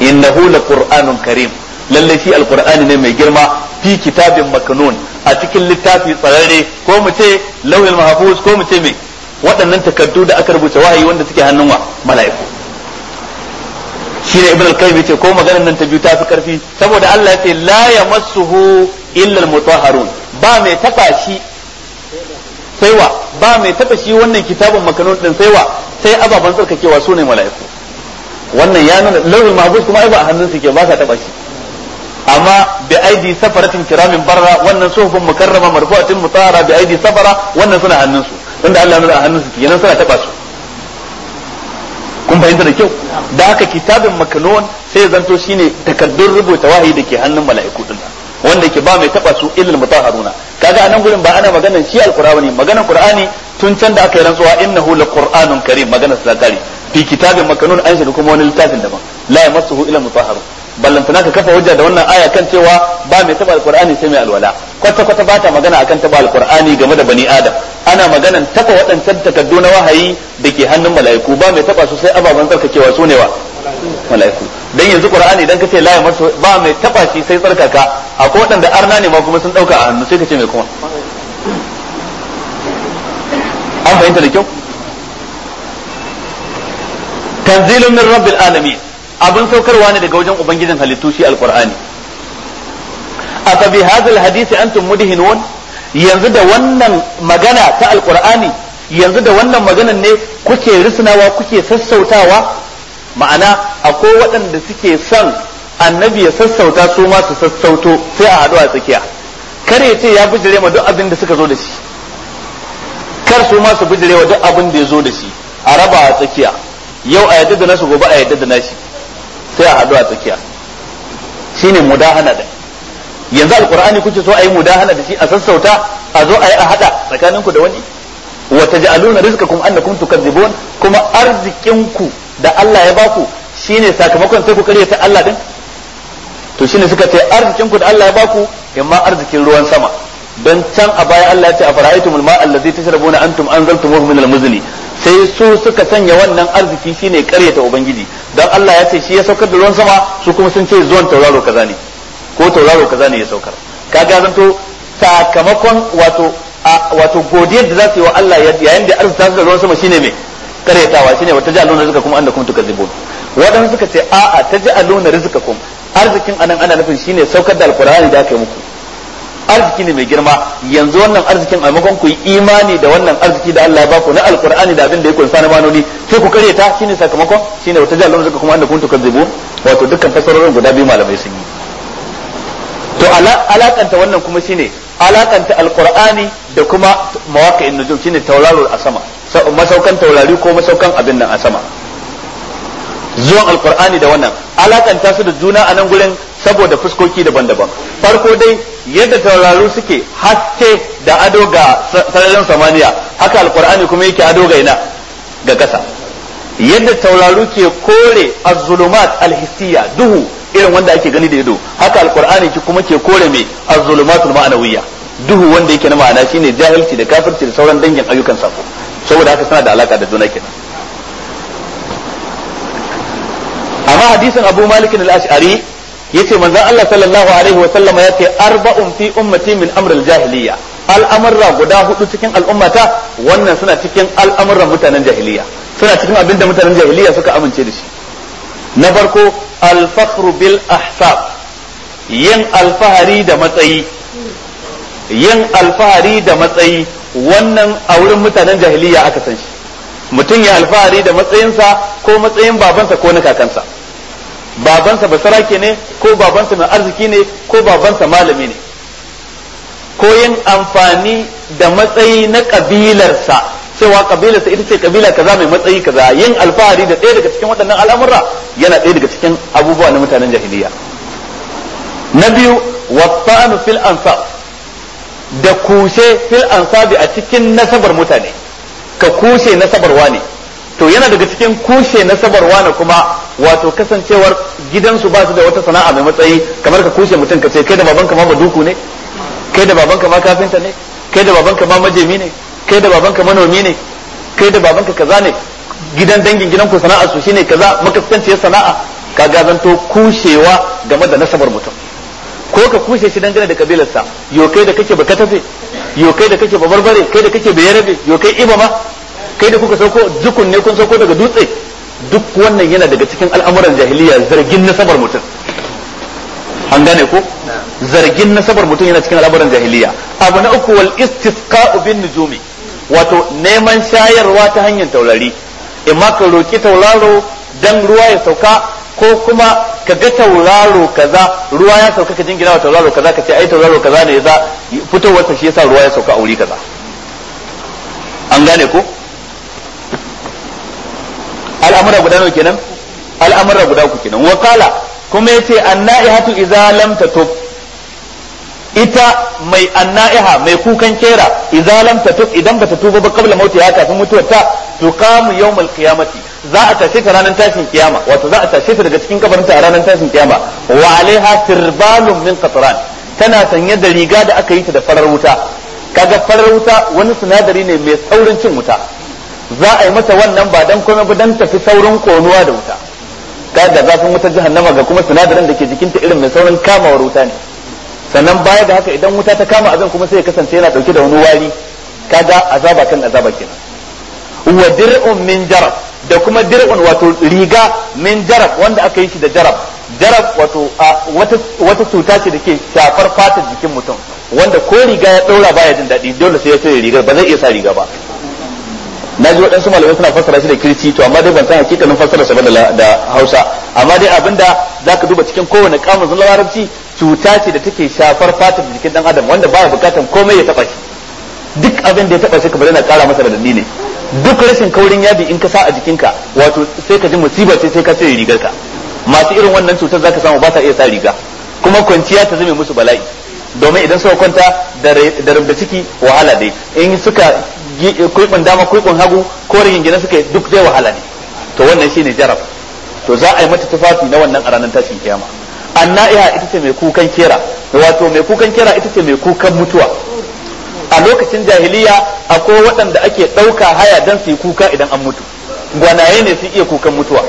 innahu laqur'anun karim lalle shi alqur'ani ne mai girma fi kitabin maknun a cikin littafi tsararre ko mu ce lauhul mahfuz ko mu ce me waɗannan takardu da aka rubuta wahayi wanda suke hannun wa mala'iku shine ibn al-qayyim yace ko maganar nan ta biyu ta fi karfi saboda Allah yace la yamassuhu illa al-mutahharun ba mai taba shi sai wa ba mai taba shi wannan kitabun makanun din sai wa sai ababan tsarkakewa sune mala'iku wannan ya nuna lauhul mahfuz kuma ai ba a hannun su ke ba sa taba shi amma bi aidi safaratin kiramin barra wannan suhufun mukarrama marfu'atin mutahhara bi aidi safara wannan suna hannun su wanda Allah ya nuna a hannun su kenan suna taba su kun fahimta da kyau da haka kitabin makanun sai zanto shine takaddun rubuta wahayi da ke hannun mala'iku din wanda ke ba mai taba su illal mutahharuna kaga anan gurin ba ana maganar shi alqur'ani maganar qur'ani tun can da aka yi rantsuwa innahu laqur'anun karim maganar sa kare fi kitabin makanun an shiga kuma wani littafin daban la yamassuhu illa mutahharun ballantana ka kafa hujja da wannan aya kan cewa ba mai taba alqur'ani sai mai alwala kwata kwata ba ta magana akan taba alqur'ani game da bani adam ana maganan taba waɗancan takaddu na wahayi da ke hannun mala'iku ba mai taba su sai ababen tsarkakewa su ne wa mala'iku dan yanzu qur'ani dan kace la yamassu ba mai taba shi sai tsarkaka akwai waɗanda arna ne ma kuma sun dauka a hannu sai kace mai kuma an fahimta da kyau tanzilun min rabbil alamin abin saukarwa ne daga wajen ubangijin halittu shi alqur'ani afa bi hadha alhadith antum mudhinun yanzu da wannan magana ta alqur'ani yanzu da wannan maganan ne kuke risnawa kuke sassautawa ma'ana akwai waɗanda suke son annabi ya sassauta su ma su sassauto sai a haɗu a tsakiya kar ya ce ya bijire ma duk abin da suka zo da shi kar su ma su bijire wa duk abin da ya zo da shi a raba a tsakiya yau a yadda da nasu gobe a yadda da nashi sai a haɗu a tsakiya shine mudahana da yanzu alqur'ani kuke so a yi mudahana da shi a sassauta a zo a yi a hada tsakaninku da wani wa taj'aluna rizqakum annakum tukadzibun kuma arzikinku da Allah ya baku shine sakamakon sai ku kare ta Allah din to shine suka ce arzikinku da Allah ya baku imma arzikin ruwan sama don can a baya Allah ya ce afara'aytumul ma'a allazi tashrabuna antum anzaltumuhu minal muzni sai su suka sanya wannan arziki shine karyata ubangiji don Allah ya ce shi ya saukar da ruwan sama su kuma sun ce zuwan tauraro kaza ne ko tauraro kaza ne ya saukar kaga zanto sakamakon wato wato godiyar da za su yi wa Allah yayin da arziki da ruwan sama shine mai karyatawa shine wata ja'aluna rizqakum annakum tukadzibun wadan suka ce a'a taj'aluna rizqakum arzikin anan ana nufin shine saukar da alqur'ani da aka yi muku arziki ne mai girma yanzu wannan arzikin a maimakon ku yi imani da wannan arziki da Allah ya baku na alqur'ani da abin da ya kunsa na manoni sai ku kare ta shine sakamakon shine wata jallon zaka kuma annakum tukadzibun wato dukkan fasarorin guda biyu malamai sun yi to alakanta wannan kuma shine alakanta alqur'ani da kuma mawaqi'in nujum shine tauraro a sama masaukan taurari ko masaukan abin nan a sama zuwan alqur'ani da wannan alakanta su da juna a nan gurin saboda fuskoki daban-daban farko dai yadda tauraru suke haske da ado ga sararin samaniya haka alqur'ani kuma yake ado ga ina ga kasa yadda tauraru ke kore az-zulumat al-hissiyya duhu irin wanda ake gani da ido haka alqur'ani kuma ke kore mai az-zulumatul ma'nawiyya duhu wanda yake na ma'ana shine jahilci da kafirci da sauran dangin ayyukan sako saboda haka suna da alaka da juna kenan amma hadisin Abu Malik al-Ash'ari yace manzon Allah sallallahu alaihi wa sallam yace arba'un fi ummati min amr al-jahiliyya al'amurra guda hudu cikin al'ummata wannan suna cikin al'amuran mutanen jahiliya suna cikin abinda mutanen jahiliya suka amince da shi na farko al-fakhr bil ahsab yin alfahari da matsayi yin alfahari da matsayi wannan a wurin mutanen jahiliya aka san shi mutum ya alfahari da matsayinsa ko matsayin babansa ko na kakansa babansa basarake ne ko babansa mai arziki ne ko babansa malami ne ko yin amfani da matsayi na kabilarsa cewa kabilarsa ita ce kabila kaza mai matsayi kaza yin alfahari da ɗaya daga cikin waɗannan al'amura yana ɗaya daga cikin abubuwa na mutanen jahiliya na biyu wasanu fil ansab da kushe fil ansabi a cikin nasabar mutane ka kushe nasabar wane to yana daga cikin kushe nasabar wane kuma wato kasancewar gidansu ba su da wata sana'a mai matsayi kamar ka kushe mutum ka ce kai da babanka ma baduku ne kai da babanka ma kafinta ne kai da babanka ma majemi ne kai da babanka manomi ne kai da babanka kaza ne gidan dangin gidanku sana'a su shine kaza makaskanciyar sana'a kaga zanto kushewa game da nasabar mutum ko ka kushe shi dangane da kabilarsa yo kai da kake baka tafe yo kai da kake babarbare kai da kake bayarabe yo kai ibama kai da kuka sauko jukun ne kun sauko daga dutse duk wannan yana daga cikin al'amuran jahiliya zargin nasabar mutum an gane ko zargin nasabar mutum yana cikin al'amuran jahiliya abu na uku wal istisqa'u bin nujumi wato neman shayarwa ta hanyar taurari imma ka roki tauraro dan ruwa ya sauka ko kuma ka ga tauraro kaza ruwa ya sauka ka jingina wa tauraro kaza ka ce ai tauraro kaza ne ya fitowar sa shi yasa ruwa ya sauka a wuri kaza an gane ko al'amura guda nawa kenan al'amura guda uku kenan wa qala kuma yace annaihatu idza lam tatub ita mai annaiha mai kukan kera idza lam tatub idan bata tuba ba qabla mautiha kafin mutuwar ta tuqamu yawmal qiyamati za a tashe ta ranar tashin kiyama wato za a tashe ta daga cikin kabarinta a ranar tashin kiyama wa alaiha sirbalun min qatran tana sanye da riga da aka yi ta da farar wuta kaga farar wuta wani sinadari ne mai saurin cin wuta za a yi mata wannan ba dan komai ba dan tafi saurin konuwa da wuta kaga zafin wutar jahannama ga kuma sinadarin da ke jikinta irin mai saurin kamawar wuta ne sannan baya da haka idan wuta ta kama abin kuma sai ya kasance yana dauke da wani wari kaga azaba kan azaba kenan wa dir'un min jarab da kuma dir'un wato riga min jarab wanda aka yi shi da jarab jarab wato wata wata cuta ce da ke shafar fatar jikin mutum wanda ko riga ya daura baya jin daɗi dole sai ya cire rigar ba zai iya sa riga ba na ji waɗansu malamai suna fassara shi da kirci to amma dai ban san hakikanin fassara sa ba da Hausa amma dai abinda zaka duba cikin kowane kamusin larabci cuta ce da take shafar fatar jikin dan adam wanda baya bukatan komai ya taba shi duk abin da ya taba shi kamar yana kara masa radadi ne duk rashin kaurin yadi in ka sa a jikinka wato sai ka ji musiba ce sai ka cire rigar ka masu irin wannan cutar zaka samu ba sa iya sa riga kuma kwanciya ta zame musu bala'i domin idan suka kwanta da rubda ciki wahala dai in suka kuibin dama kuibin hagu ko rigingina suka duk dai wahala ne to wannan shine jarab to za a yi mata tufafi na wannan a ranar tashin kiyama annaiha ita ce mai kukan kera wato mai kukan kera ita ce mai kukan mutuwa a lokacin jahiliya akwai waɗanda ake ɗauka haya don su yi kuka idan an mutu gwanaye ne su iya kukan mutuwa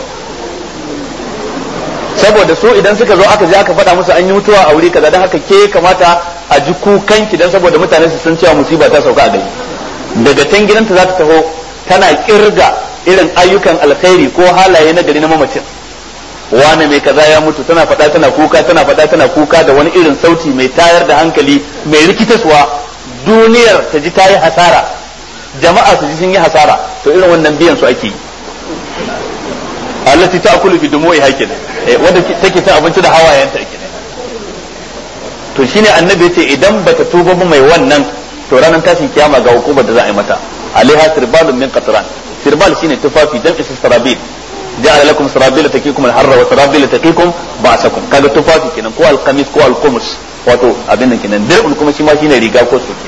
saboda su idan suka zo aka je aka faɗa musu an yi mutuwa a wuri kaza don haka ke kamata a ji kukanki don saboda mutane su san cewa musiba ta sauka a gari daga can gidanta za ta taho tana kirga irin ayyukan alkhairi ko halaye na gari na mamacin wane mai kaza ya mutu tana faɗa tana kuka tana faɗa tana kuka da wani irin sauti mai tayar da hankali mai rikitaswa duniyar ta ji ta yi hasara jama'a su ji sun yi hasara to irin wannan biyan su ake yi allati ta'kulu bi dumu'i hakin eh wanda take cin abinci da hawayenta kenan to shine annabi yace idan bata tuba ba mai wannan to ranar tashin kiyama ga hukumar da za a yi mata alaiha sirbalun min qatran sirbal shine tufafi dan isa sarabil ja'ala lakum sarabila taqikum al-harra wa sarabila taqikum ba'sakum kaga tufafi kenan ko al-qamis ko al-qumus wato abin nan kenan dir'un kuma shi ma shine riga ko suke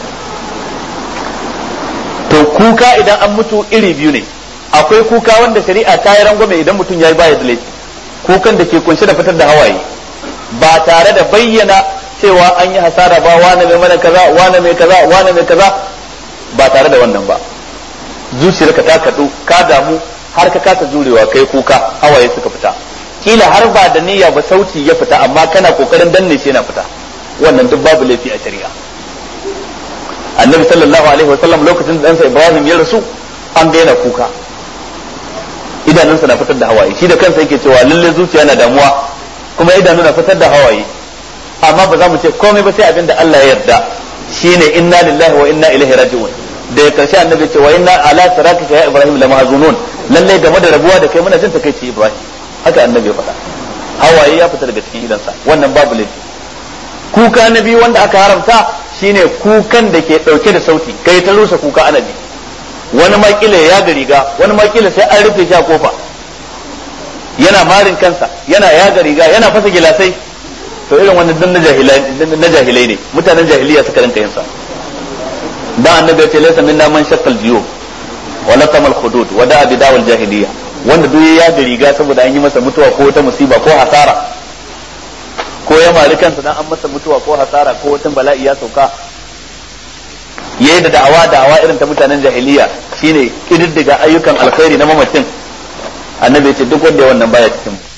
to kuka idan an mutu iri biyu ne akwai kuka wanda shari'a ta yi rangwame idan mutum ya yi baya da laifi kukan da ke kunshe da fitar da hawaye ba tare da bayyana cewa an yi hasara ba wane mai mana kaza wane mai kaza wane mai kaza ba tare da wannan ba zuciyarka ta kadu ka damu har ka kasa jurewa kai kuka hawaye suka fita kila har ba da niyya ba sauti ya fita amma kana kokarin danne shi yana fita wannan duk babu laifi a shari'a annabi sallallahu alaihi wasallam lokacin da ɗansa Ibrahim ya rasu an daina kuka idanunsa na fitar da hawaye shi da kansa yake cewa lalle zuciya na damuwa kuma idanu na fitar da hawaye amma ba za mu ce komai ba sai abinda Allah ya yarda shine inna lillahi wa inna ilaihi raji'un da ya karshe annabi ya ce wa inna ala tarakika ya Ibrahim la mahzunun lalle game da rabuwa da kai muna jin takeici Ibrahim haka annabi ya faɗa hawaye ya fita daga cikin idansa wannan babu laifi kuka na biyu wanda aka haramta shine kukan da ke dauke da sauti kai ta rusa kuka anabi wani makila ya ga riga wani makila sai an rufe shi a kofa yana marin kansa yana yaga riga yana fasa gilasai to irin wannan dan na jahilai ne mutanen jahiliya suka rinka yin sa da annabi ya ce laysa minna man shaqqal jiyub wa laqama al-hudud wa da'a bi dawal jahiliya wanda duk ya ga riga saboda an yi masa mutuwa ko wata musiba ko hasara ko ya mari kansa dan an masa mutuwa ko hasara ko wata bala'i ya sauka yayi da da'awa da'awa irin ta mutanen jahiliya shine kididdiga ayyukan alkhairi na mamacin annabi ya ce duk wanda ya wannan baya cikin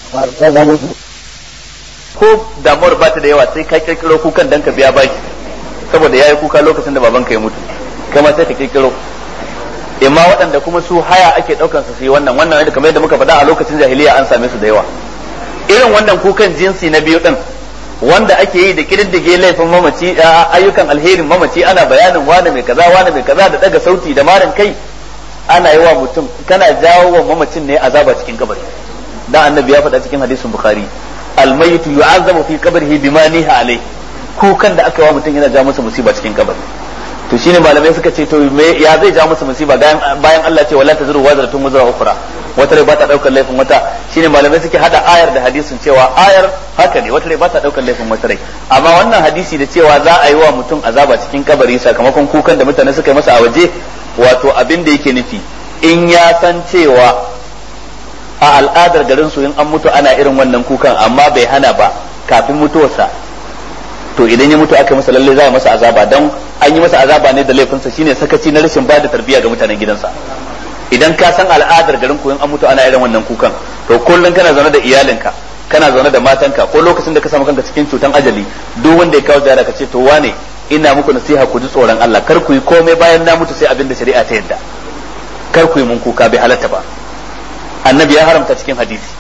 ko damuwar ba ta da yawa sai ka kirkiro kukan dan ka biya baki saboda yayi kuka lokacin da babanka ya mutu kai ma sai ka kirkiro imma waɗanda kuma su haya ake ɗaukan su yi wannan wannan da kamar yadda muka faɗa a lokacin jahiliya an same su da yawa irin wannan kukan jinsi na biyu din wanda ake yi da kididdige laifin mamaci ayyukan alherin mamaci ana bayanin wani mai kaza wani mai kaza da daga sauti da marin kai ana yi wa mutum kana jawo wa mamacin ne azaba cikin kabari dan annabi ya faɗa cikin hadisin bukhari almayitu yu'azzabu fi qabrihi bima niha alayhi kukan da aka yi wa mutum yana jawo masa musiba cikin kabari to shine malamai suka ce to me ya zai jawo masa musiba bayan bayan Allah ce wala tazru wazratun wazra ukhra wata rai ba ta daukar laifin wata shine malamai suke hada ayar da hadisin cewa ayar haka ne wata rai ba ta daukar laifin wata rai amma wannan hadisi da cewa za a yi wa mutum azaba cikin kabari sakamakon kukan da mutane suka yi masa a waje wato abin da yake nufi in ya san cewa a al'adar garin su in an mutu ana irin wannan kukan amma bai hana ba kafin mutuwarsa to idan ya mutu aka masa lalle za a masa azaba don an yi masa azaba ne da laifinsa shine sakaci na rashin bada tarbiyya ga mutanen gidansa idan ka san al'adar garin ku in an mutu ana irin wannan kukan to kullun kana zaune da iyalinka kana zaune da matanka ko lokacin da ka samu kanka cikin cutan ajali duk wanda ya kawo ziyara ka ce to wane ina muku nasiha ku ji tsoron Allah kar ku yi komai bayan na mutu sai abin da shari'a ta yadda kar ku yi mun kuka bai halatta ba annabi ya haramta cikin hadisi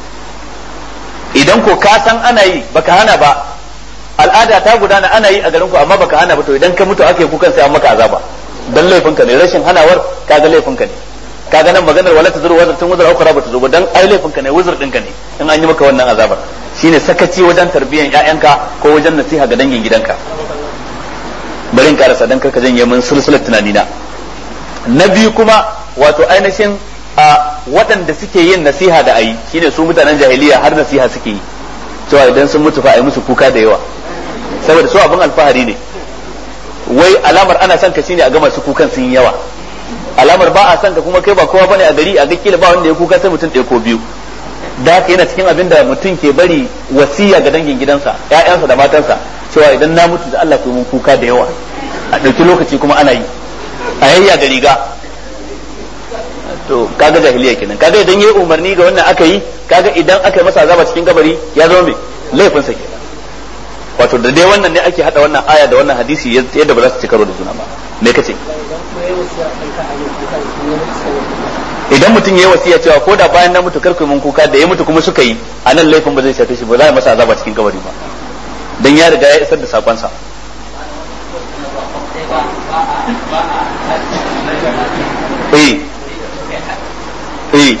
idan ko ka san ana yi baka hana ba al'ada ta gudana ana yi a garin ku amma baka hana ba to idan ka mutu aka yi kukan sai an maka azaba dan laifinka ne rashin hanawar kaga laifinka ne kaga nan maganar wala tazuru wazar tun wazar ukra bata zo ba dan ai laifinka ne wazar dinka ne in an yi maka wannan azabar shine sakaci wajen tarbiyyar ƴaƴanka ko wajen nasiha ga dangin gidanka bari in karasa dan karka janye mun sulsular tunani na na biyu kuma wato ainihin a waɗanda suke yin nasiha da ayi shine su mutanen jahiliya har nasiha suke yi cewa idan sun mutu fa ayi musu kuka da yawa saboda su abin alfahari ne wai alamar ana son ka shine a gama su kukan sun yi yawa alamar ba a son ka kuma kai ba kowa bane a gari a ga kila ba wanda ya kuka sai mutum ɗaya ko biyu da haka yana cikin abin da mutum ke bari wasiya ga dangin gidansa ƴaƴansa da matansa cewa idan na mutu da Allah ku mun kuka da yawa a ɗauki lokaci kuma ana yi a yayya da riga to kaga jahiliya kenan kaga idan yayi umarni ga wannan aka yi kaga idan aka yi masa azaba cikin kabari ya zama mai laifin sa kenan wato da dai wannan ne ake hada wannan aya da wannan hadisi yadda ba za su ci karo da juna ba me kace idan mutum yayi wasiya cewa ko da bayan na mutu kar ku mun kuka da ya mutu kuma suka yi anan laifin ba zai shafe shi ba za a masa azaba cikin kabari ba dan ya riga ya isar da sakon sa eh eh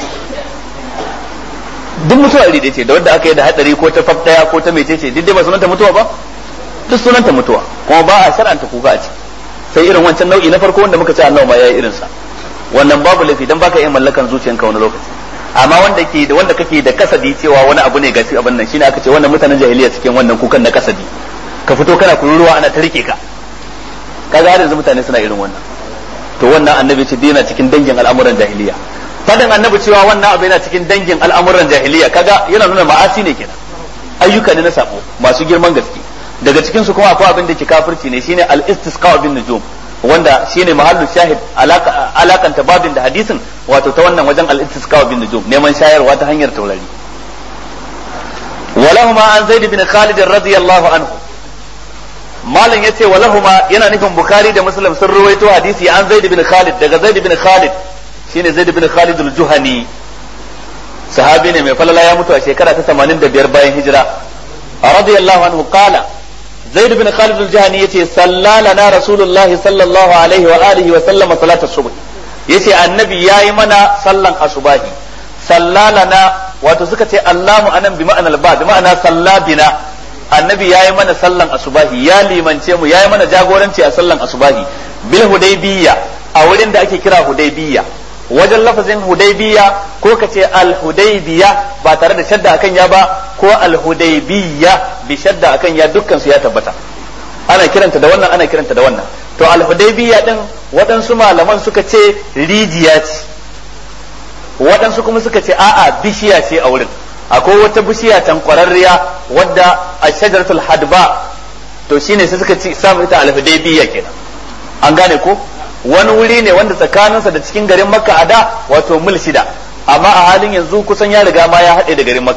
duk mutuwa iri ɗaya ce da wadda aka yi da hadari ko ta fab daya ko ta mece ce duk dai ba sunanta mutuwa ba duk sunanta mutuwa kuma ba a shar'anta kuka a ce sai irin wancan nau'i na farko wanda muka ce Allah ma yayi irin sa wannan babu laifi dan baka yin mallakan zuciyanka wani lokaci amma wanda ke da wanda kake da kasadi cewa wani abu ne gashi abin nan shine aka ce wannan mutanen jahiliya cikin wannan kukan na kasadi ka fito kana kururuwa ana ta rike ka kaga har yanzu mutane suna irin wannan to wannan annabi ce dina cikin dangin al'amuran jahiliya fadin annabi cewa wannan abu yana cikin dangin al'amuran jahiliya kaga yana nuna ma'asi ne kenan ayyuka ne na sabo masu girman gaske daga cikin su kuma akwai abin da ke kafirci ne shine al-istisqa bin nujum wanda shine mahallu shahid alaka alakanta babin da hadisin wato ta wannan wajen al-istisqa bin nujum neman shayarwa ta hanyar taurari walahuma an zaid bin khalid radiyallahu anhu malam yace walahuma yana nufin bukhari da muslim sun ruwaito hadisi an zaid bin khalid daga zaid bin khalid shine zaid bin khalid al-juhani sahabi ne mai falala ya mutu a shekara ta tamanin da biyar bayan hijira radiyallahu anhu qala zaid bin khalid al-juhani yace sallalana rasulullah sallallahu alaihi wa alihi wa sallama salat as-subh yace annabi yayi mana sallan asubahi sallalana wato suka ce allahu anan bi ma'anal ba bi ma'ana sallabina annabi yayi mana sallan asubahi ya limance mu yayi mana jagoranci a sallan asubahi bil hudaybiyya a wurin da ake kira hudaybiyya wajen lafazin hudaybiyya ko kace al hudaybiyya ba tare da shadda akan ya ba ko al hudaybiyya bi shadda akan ya dukkan su ya tabbata ana kiranta da wannan ana kiranta da wannan to al hudaybiyya din waɗansu malaman suka ce rijiya ce waɗansu kuma suka ce a'a bishiya ce a wurin akwai wata bishiya tankwararriya wadda a shajaratul hadba to shine sai suka ci samu ita al-hudaybiyya kenan an gane ko wani wuri ne wanda tsakaninsa da cikin garin makka a da wato mil shida amma a halin yanzu kusan ya riga ma ya haɗe da garin makka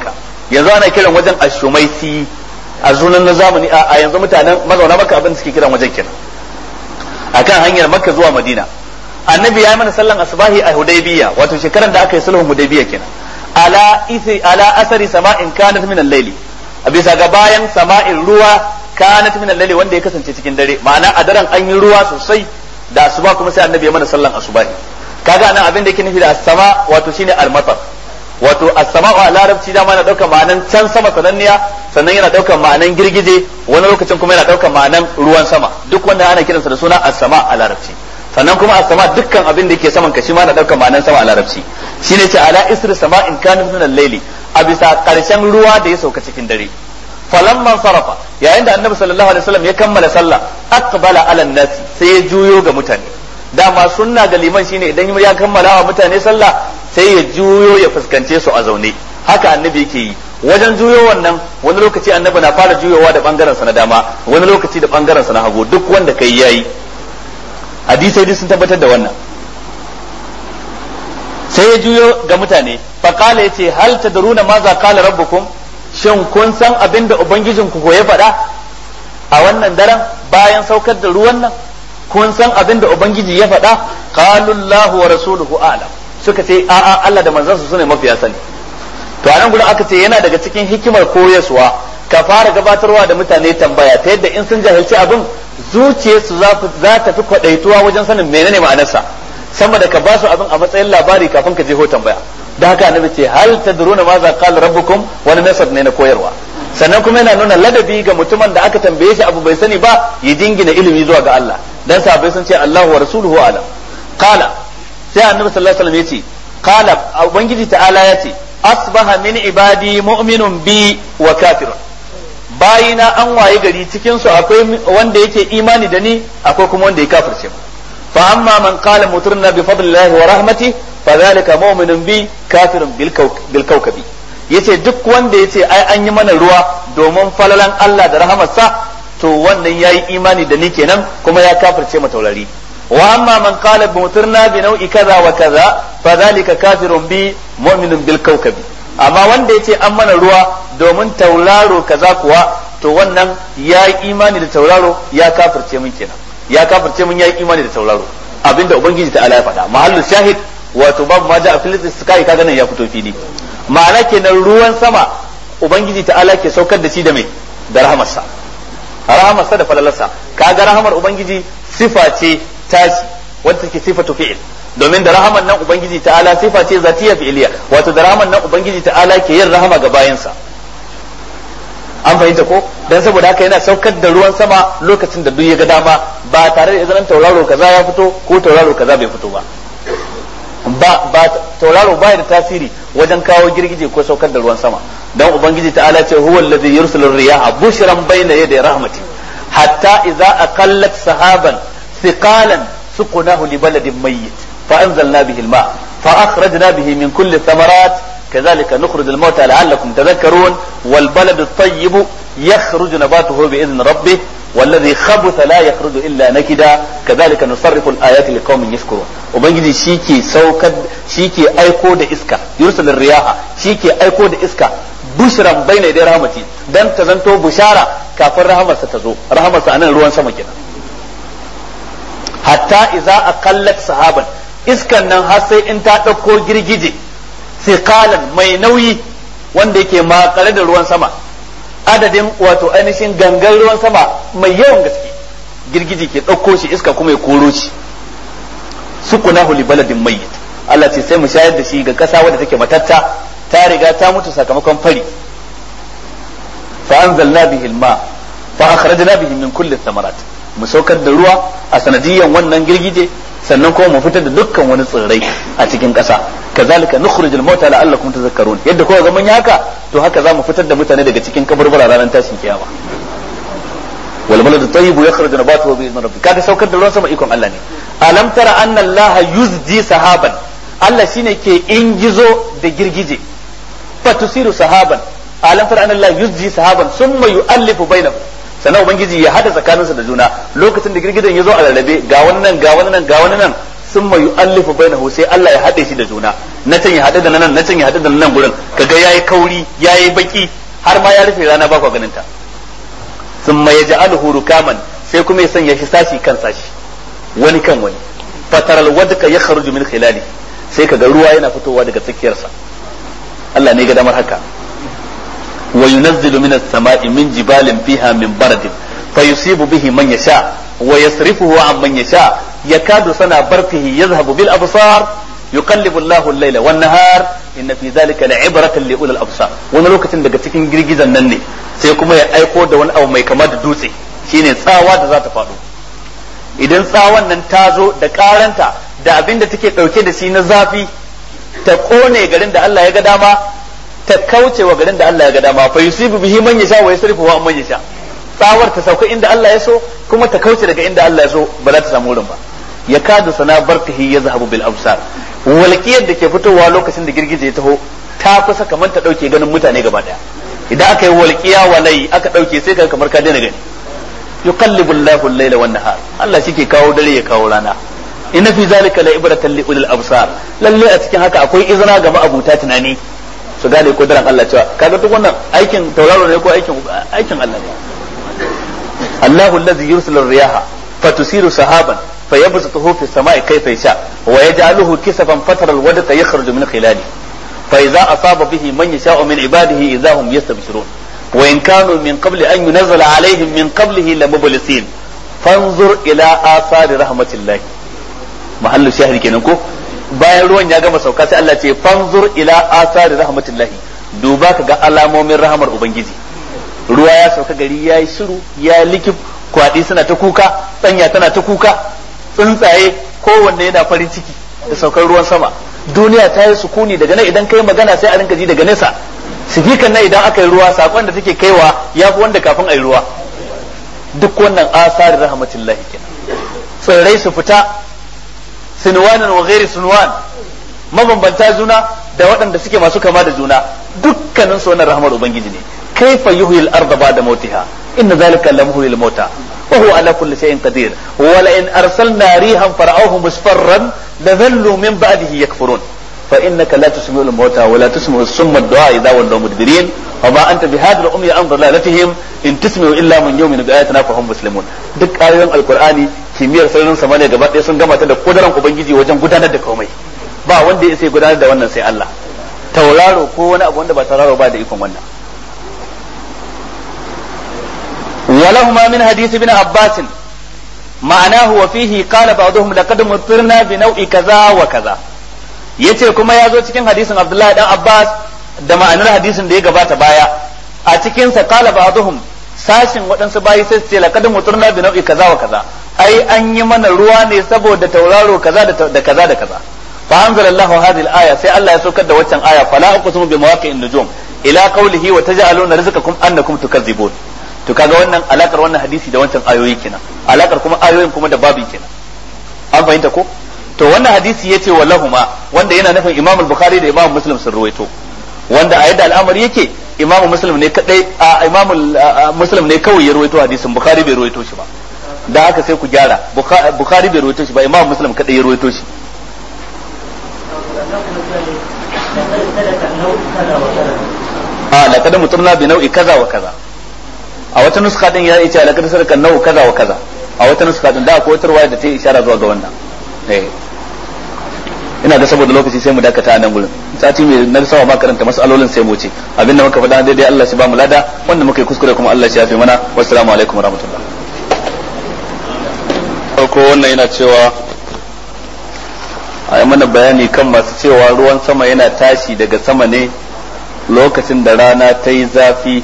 yanzu ana kiran wajen ashumaisi a sunan na zamani a yanzu mutanen mazauna Makka abin da suke kiran wajen kenan akan hanyar Makka zuwa Madina. Annabi ya yi mana sallan asbahi a Hudaybiya, wato shekaran da aka yi sulhun Hudaybiya kenan. ala isi ala asari sama'in kanat min al-layli, a bisa ga bayan sama'in ruwa kanat min al-layli wanda ya kasance cikin dare, ma'ana a daren an yi ruwa sosai da asuba kuma sai Annabi ya mana sallan asubahi. Kaga anan abin da yake nufi da as-sama wato shine al-matar, wato as-sama'u a larabci dama na daukar ma'anan can sama sananniya, sannan yana daukar ma'anan girgije, wani lokacin kuma yana daukar ma'anan ruwan sama, duk wanda ana kiransa da suna as-sama a larabci. Sannan kuma as-sama dukkan abin da yake saman kashi ma na daukar ma'anan sama a larabci. Shine ce ala isri sama'in kanat min al-layli, a bisa karshen ruwa da ya sauka cikin dare. Falamman sarafa, yayin da Annabi sallallahu alaihi wasallam ya kammala sallah, aqbala ala an-nasi, sai ya juyo ga mutane. Dama sunna ga liman shine idan ya kammala wa mutane sallah sai ya juyo ya fuskance su a zaune, haka Annabi yake yi. Wajen juyo wannan wani lokaci Annabi na fara juyowa da bangaren sa na dama, wani lokaci da bangaren sa na hagu, duk wanda kai yayi. Hadisai duk sun tabbatar da wannan. Sai ya juyo ga mutane, faqala yace hal tadruna ma za qala rabbukum, shin kun san abin da ubangijinku ko ya faɗa a wannan daren bayan saukar da ruwan nan? Kun san abin da ubangiji ya faɗa? Qalu Allahu wa rasuluhu a'lam, suka ce a'a Allah da manzansa sune mafiya sani. To anan gurin aka ce yana daga cikin hikimar koyaswa ka fara gabatarwa da mutane tambaya ta yadda in sun jahilci abin zuciyarsu za ta fi kwadaituwa wajen sanin menene ma'anarsa, sama da ka ba su abin a matsayin labari kafin ka je ho tambaya. Da haka annabi ce hal tadruna ma za qala rabbukum, wani nasab ne na koyarwa. Sannan kuma yana nuna ladabi ga mutumin da aka tambaye shi abu bai sani ba ya dingina ilimi zuwa ga Allah, dan sahabbai sun ce Allahu wa rasuluhu alam. Qala, sai annabi sallallahu alaihi wasallam yace qala, ubangiji ta'ala yace asbaha min ibadi mu'minun bi wa kafirun, bayina an waye gari cikin su akwai wanda yake imani da ni, akwai kuma wanda ya kafirce mu. fa amma man qala mutirna bi fadlillahi wa rahmatihi fadhalika mu'minun bi kafirun bil kawkabi, yace duk wanda yace ai an yi mana ruwa domin falalan Allah da rahamarsa, to wannan yayi imani da ni kenan kuma ya kafirce mu taurari. wa amma man qala mutirna bi nau'i kaza wa kaza fadhalika kafirun bi mu'minun bil kawkabi, amma wanda yace an mana ruwa domin tauraro kaza kuwa, to wannan yayi imani da tauraro ya kafirce mun kenan, ya kafirce mun yayi imani da tauraro. Abinda ubangiji ta ala ya faɗa, mahallu shahid wato babu ma ja'a fil istiqai, kaga nan ya fito fili. Ma'ana kenan ruwan sama ubangiji ta ala ke saukar da shi da mai da rahamarsa, rahamarsa da falalarsa. Kaga rahamar ubangiji sifa ce tashi wanda take sifatu fi'il, domin da rahamar nan ubangiji ta ala sifa ce zatiya fi'iliya, wato da rahamar nan ubangiji ta ala ke yin rahama ga bayansa. An fahimta ko? Dan saboda haka yana saukar da ruwan sama lokacin da duk ya ga dama, ba tare da izinin tauraro kaza ya fito ko tauraro kaza bai fito ba. ba ba tauraro baya da tasiri wajen kawo girgije ko saukar da ruwan sama, dan ubangiji ta'ala ce huwa allazi yursilu riyaha bushran bayna yaday rahmati hatta idza aqallat sahaban thiqalan suqnahu li baladin mayyit fa anzalna bihi al-ma fa akhrajna bihi min kulli thamarat كذلك نخرج الموتى لعلكم تذكرون والبلد الطيب يخرج نباته بإذن ربه والذي خبث لا يخرج إلا نكدا كذلك نصرف الآيات لقوم يشكرون. وبنجي شيكي سوكد شيكي أيكو دا إسكا يرسل الرياح شيكي أيكو دا إسكا بشرا بين يدي رحمتي دم تزنتو بشارة كافر رحمة ستزو رحمة أنا الروان سمكنا حتى إذا أقلت صحابا إسكا ننهسي انتا تقول جريجي thiqalan mai nauyi wanda yake makare da ruwan sama, adadin wato ainihin gangan ruwan sama mai yawan gaske, girgiji ke ɗauko shi iska kuma ya koro shi. sukunahu li baladin mayyit, Allah ce sai mu shayar da shi ga ƙasa wadda take matatta ta riga ta mutu sakamakon fari. fa anzalna bihi alma fa akhrajna bihi min kulli thamarat, mu saukar da ruwa a sanadiyan wannan girgije, sannan kuma mu fitar da dukkan wani tsirrai a cikin ƙasa. kazalika nukhrijul mauta la'allakum tadhakkarun, yadda kowa zaman haka to haka zamu fitar da mutane daga cikin kaburbura ranar tashin kiyama. wal baladu tayyibu yakhruju nabatuhu bi idni rabbih, kaga saukar da ruwan sama ikon Allah ne. alam tara anna allaha yuzji sahaban, Allah shine ke ingizo da girgije, fatusiru sahaban, alam tara anna allaha yuzji sahaban summa yu'allifu bainahum, sannan ubangiji ya hada tsakaninsa da juna lokacin da girgidan ya zo a rarrabe ga wannan ga wannan ga wannan nan, summa yu'allifu bainahu sai Allah ya hade shi da juna na can ya hade da nan na can ya hade da nan gurin kaga yayi kauri yayi baki har ma ya rufe rana ba ku ganin ta summa yaj'aluhu rukaman sai kuma ya sanya shi sashi kan sashi wani kan wani fataral wadka yakhruju min khilali sai kaga ruwa yana fitowa daga tsakiyarsa Allah ne ga damar haka wa yunazzilu minas sama'i min jibalin fiha min baradin fayusibu bihi man yasha wa yasrifuhu an man yasha yakadu sana barqihi yadhhabu bil absar yuqallibu Allahu al-layla wan nahar inna fi dhalika la'ibratan li ulil absar wani lokacin daga cikin girgizan nan ne sai kuma ya aiko da wani abu mai kama da dutse shine tsawa da za ta faɗo idan tsawon nan ta zo da karanta da abin da take ɗauke da shi na zafi ta kone garin da Allah ya ga dama ta kauce wa garin da Allah ya ga dama fa yusibu bihi man yasha wa yasrifu wa man yasha tsawar ta sauka inda Allah ya so kuma ta kauce daga inda Allah ya so ba za ta samu wurin ba ya kadu sana barkahi yazhabu bil absar walqiyar da ke fitowa lokacin da girgije ya taho ta kusa kamar ta dauke ganin mutane gaba daya idan aka yi walqiya walai aka dauke sai ka kamar ka daina gani yuqallibu Allahu al-layla wan nahar Allah shike kawo dare ya kawo rana inna fi zalika la ibratan li ulil absar lalle a cikin haka akwai izina ga ma'abuta tunani su gane kudurar Allah cewa kaga duk wannan aikin tauraro ne ko aikin aikin Allah ne Allahu allazi yursilu ar-riyaha fatusiru sahaban fayabsutuhu fi samai kayfa yasha wa yaj'aluhu kisafan fatara al-wadqa yakhruju min khilali fa idza asaba bihi man yasha'u min ibadihi idza hum yastabshirun wa in kanu min qabli an yunzala alaihim min qablihi lamublisin fanzur ila athari rahmatillah mahallu shahidi kenan ko bayan ruwan ya gama sauka sai Allah ce fanzur ila athari rahmatillah duba ka ga alamomin rahmar ubangiji ruwa ya sauka gari ya yi shiru ya likif kwadi suna ta kuka tsanya tana ta kuka tsuntsaye kowanne yana farin ciki da saukar ruwan sama duniya ta yi sukuni daga nan idan kai magana sai a rinka ji daga nesa sifikan nan idan aka yi ruwa sakon da take kaiwa ya fi wanda kafin a yi ruwa duk wannan asari rahmatullahi kenan tsirrai su fita sinwanan wa ghairi sinwan mabambanta juna da waɗanda suke masu kama da juna dukkanin su wannan rahmar ubangiji ne kaifa yuhyil arda ba'da mautiha inna zalika lamhul mauta wa huwa ala kulli shay'in qadir wa la in arsalna rihan fara'uhu musfarran ladhallu min ba'dihi yakfurun fa innaka la tusmi'ul mauta wa la tusmi'us summa ad-du'a idha wallaw mudbirin wa ma anta bihadil ummi an dhalalatihim in tusmi'u illa man yu'minu bi ayatina fa hum muslimun duk ayoyin alqur'ani kimiyyar sararin samaniya gaba ɗaya sun gama ta da kudaran ubangiji wajen gudanar da komai ba wanda ya sai gudanar da wannan sai Allah tauraro ko wani abu wanda ba tauraro ba da ikon wannan ولهما من حديث ابن عباس معناه وفيه قال بعضهم لقد مطرنا بنوع كذا وكذا yace kuma ya zo cikin hadisin Abdullahi dan Abbas da ma'anar hadisin da ya gabata baya a cikin sa qala ba'dhum sashin waɗansu bayi sai su ce laqad muturna bi nau'i kaza wa kaza ai an yi mana ruwa ne saboda tauraro kaza da kaza da kaza fa anzalallahu hadhihi al-aya sai Allah ya saukar da waccan aya fala uqsimu bi mawaqi'in nujum ila qawlihi wa taj'aluna rizqakum annakum tukazzibun to kaga wannan alakar wannan hadisi da wancan ayoyi kenan alakar kuma ayoyin kuma da babu kenan an fahimta ko to wannan hadisi yace wallahuma wanda yana nufin Imam al-Bukhari da Imam Muslim sun ruwaito wanda a yadda al'amari yake Imam Muslim ne kadai a Imam Muslim ne kawai ya ruwaito hadisin Bukhari bai ruwaito shi ba da haka sai ku gyara Bukhari bai ruwaito shi ba Imam Muslim kadai ya ruwaito shi a laqad mutarna bi nau'i kaza wa kaza a wata nuska din ya ce laqad sarkan nau'u kaza wa kaza a wata nuska din da akwai wata riwaya da ta yi ishara zuwa ga wannan eh ina ga saboda lokaci sai mu dakata a nan gurin sati mai na sawa ba karanta masalolin sai mu ce abinda muka faɗa daidai Allah shi ba mu lada wanda muka yi kuskure kuma Allah shi yafe mana wassalamu alaikum warahmatullah farko wannan yana cewa a yi mana bayani kan masu cewa ruwan sama yana tashi daga sama ne lokacin da rana ta yi zafi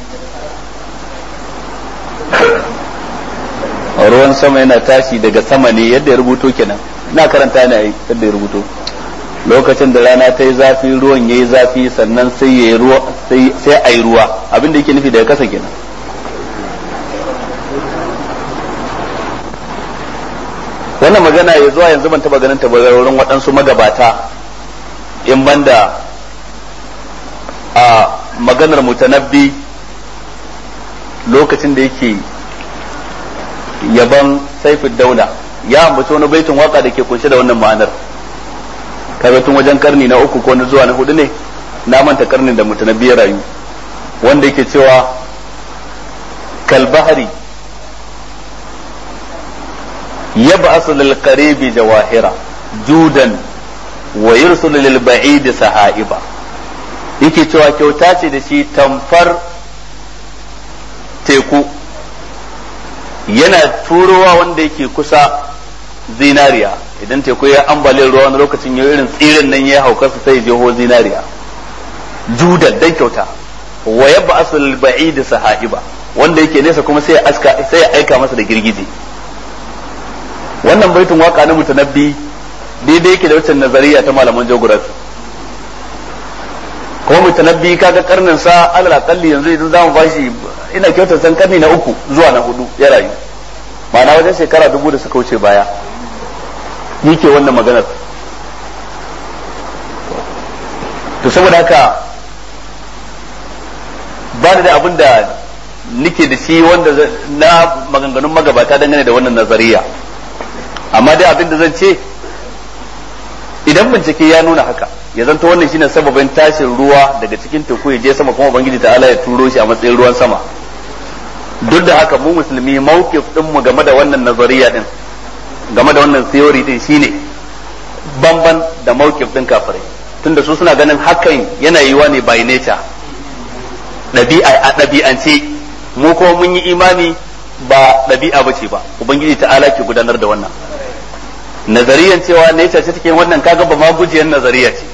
ruwan sama yana tashi daga sama ne yadda ya rubuto kenan na karanta ne yadda ya rubuto lokacin da rana ta yi zafi ruwan ya yi zafi sannan sai ya ruwa sai a yi ruwa abinda yake nufi daga kasa kenan wannan magana ya zuwa yanzu ban taba ganin ta wurin waɗansu magabata in banda a maganar mutanabbi lokacin da yake yaban saifin daula ya ambaci wani baitin waka da ke kunshe da wannan ma'anar kaga tun wajen karni na uku ko na zuwa na hudu ne na manta karnin da mutanabbi ya rayu wanda yake cewa kal bahri yab'asu lil qaribi jawahira judan wa yursilu lil ba'id sahaiba yake cewa kyauta ce da shi tamfar teku yana turowa wanda yake kusa zinariya idan teku ya ambalin ruwa wani lokacin ya irin tsirin nan ya hauka su sai jeho zinariya judan dan kyauta wa yab'asu lil ba'id sahaiba wanda yake nesa kuma sai ya aska sai ya aika masa da girgije wannan baitin waka na mutanabbi daidai yake da wacce nazariya ta malaman geography kuma mutanabbi kaga karnin sa alal aqalli yanzu idan zamu bashi ina kyautar san karni na uku zuwa na hudu ya rayu ma'ana wajen shekara dubu da suka wuce baya yake wannan maganar to saboda haka ba da abin da nike da shi wanda na maganganun magabata dangane da wannan nazariya amma dai abin da zan ce idan bincike ya nuna haka ya zanto wannan shine sababin tashin ruwa daga cikin teku ya je sama kuma ubangiji ta'ala ya turo shi a matsayin ruwan sama duk da haka mu musulmi mawqif din mu game da wannan nazariya din game da wannan theory din shine banban da mawqif din kafirai tunda su suna ganin hakan yana yiwa ne by nature dabi'a a dabi'ance mu kuma mun yi imani ba dabi'a bace ba ubangiji ta'ala ke gudanar da wannan nazariyan cewa nature ce take wannan kaga ba ma gujiyar nazariya ce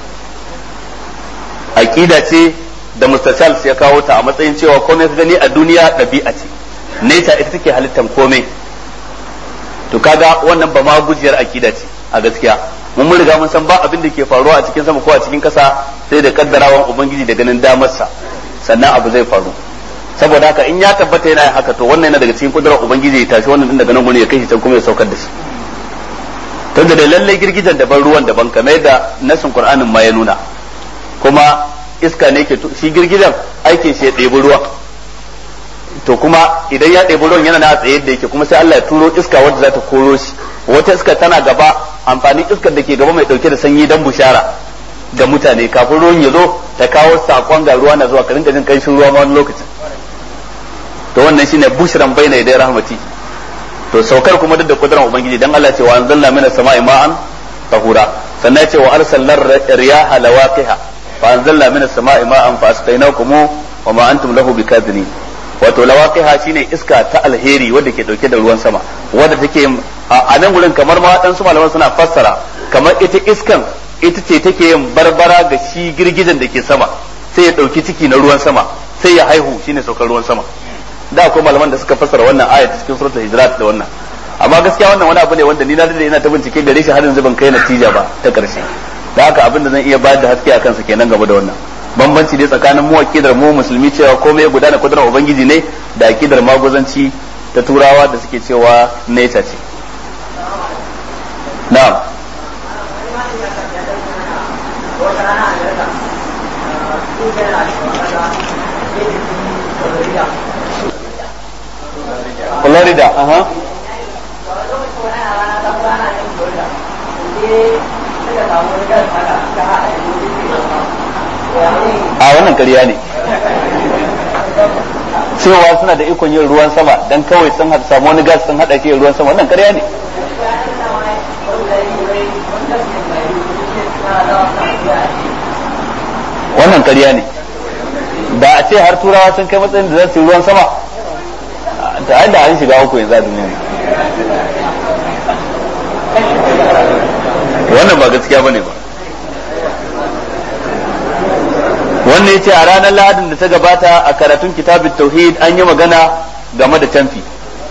aqida ce da Mister Charles ya kawo ta a matsayin cewa komai ka gani a duniya dabi'a ce nature ita take halittar komai to kaga wannan ba ma gujiyar aqida ce a gaskiya mun mun riga mun san ba abin da ke faruwa a cikin sama ko a cikin kasa sai da kaddarawan ubangiji da ganin damarsa sannan abu zai faru saboda haka in ya tabbata yana haka to wannan yana daga cikin kudurar ubangiji ya tashi wannan din daga nan gurin ya kai shi can kuma ya saukar da shi tunda da lalle girgijen daban ruwan daban kamar yadda nasin qur'anin ma ya nuna kuma iska ne ke shi girgijen aikin shi ya ɗebi ruwan to kuma idan ya ɗebi ruwan yana na tsaye da yake kuma sai Allah ya turo iska wadda za ta koro shi wata iska tana gaba amfanin iskar da ke gaba mai ɗauke da sanyi dan bushara ga mutane kafin ruwan ya zo ta kawo sakon ga ruwa na zuwa ka rinka jin kanshin ruwa ma wani lokacin to wannan shine bushran baina yaday rahmati to saukar kuma duk da kudurar ubangiji dan Allah ce wa anzalna minas sama'i ma'an tahura sannan ya ce wa arsalna riyaha lawaqiha fa anzalna minas sama'i ma'an fa asqaynakum wa ma antum lahu bikadhibin wato lawaqiha shine iska ta alheri wadda ke dauke da ruwan sama wadda take a nan gurin kamar ma dan su malaman suna fassara kamar ita iskan ita ce take yin barbara ga shi girgijen da ke sama sai ya dauki ciki na ruwan sama sai ya haihu shine saukar ruwan sama da akwai malaman da suka fassara wannan ayat cikin suratul hijrat da wannan amma gaskiya wannan wani abu ne wanda ni na dade ina ta bincike gare shi har yanzu ban kai natija ba ta karshe da haka abin da zan iya bayar da haske akan sa kenan game da wannan bambanci dai tsakanin mu aqidar mu musulmi cewa komai ya gudana kudurar ubangiji ne da aqidar maguzanci ta turawa da suke cewa nature ce na'am Florida, aha. A wannan ƙarya ne. Cewa suna da ikon yin ruwan sama dan kawai sun samu wani gas sun haɗa shi ruwan sama wannan ƙarya ne. Wannan ƙarya ne. Da a ce har turawa sun kai matsayin da za su yi ruwan sama ta da an shiga uku yanzu a duniya wannan ba gaskiya bane ba wannan yace a ranar lahadin da ta gabata a karatun kitabut tauhid an yi magana game da canfi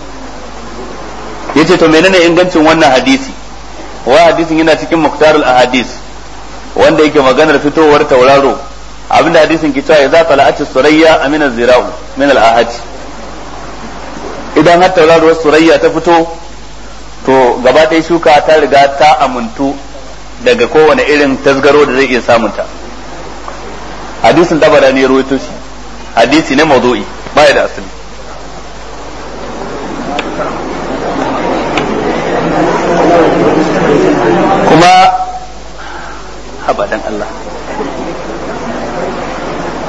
yace to menene ingancin wannan hadisi wa hadisin yana cikin muktarul ahadis wanda yake maganar fitowar tauraro abinda hadisin ke cewa idza tala'at as-surayya amina az-zira'u min al-ahad idan har tauraruwar surayya ta fito to gaba ɗaya shuka ta riga ta amuntu daga kowane irin tasgaro da zai iya samunta hadisin dabara ne rawaito shi hadisi ne mawdu'i baya da asali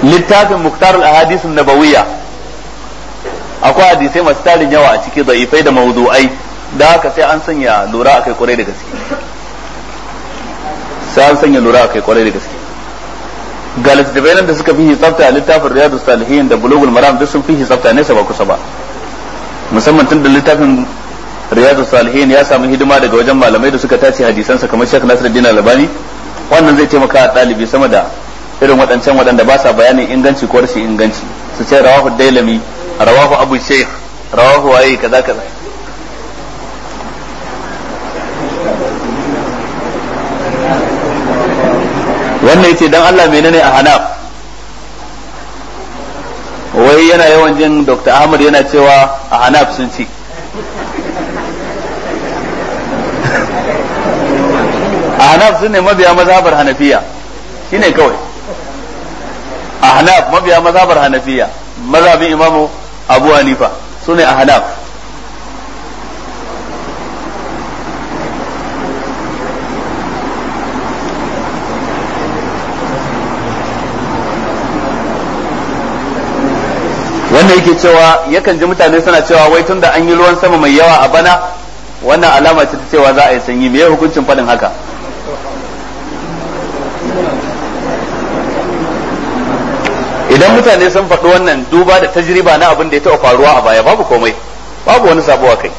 littafin muktarul ahadith an-nabawiyya akwai hadisai masu tarin yawa a ciki da'ifai da mawdu'ai da haka sai an sanya lura akai kwarai da gaske sai an sanya lura akai kwarai da gaske ga littattafai nan da suka fi tsafta a littafin riyadus salihin da bulugul maram duk sun fi tsafta nesa ba kusa ba musamman tun da littafin riyadus salihin ya samu hidima daga wajen malamai da suka tace hadisansa kamar Sheikh Nasiruddin Albani wannan zai taimaka a ɗalibi sama da irin waɗancan waɗanda ba sa bayanin inganci ko rashin inganci su ce rawahu dailami rawahu abu shaykh rawahu waye kaza kaza wannan yace dan Allah menene a hanaf wai yana yawan jin Dr. Ahmad yana cewa a hanaf sun ci a hanaf sun ne mabiya mazhabar hanafiya shine kawai a hanaf mabiya mazhabar hanafiya mazhabin imamu abu hanifa su ne a hanaf wanda yake cewa yakan ji mutane suna cewa wai tun da an yi ruwan sama mai yawa a bana wannan alama ce ta cewa za a yi sanyi me hukuncin faɗin haka idan mutane sun faɗi wannan duba da tajriba na abin da ya taɓa faruwa a baya babu komai babu wani sabuwa kai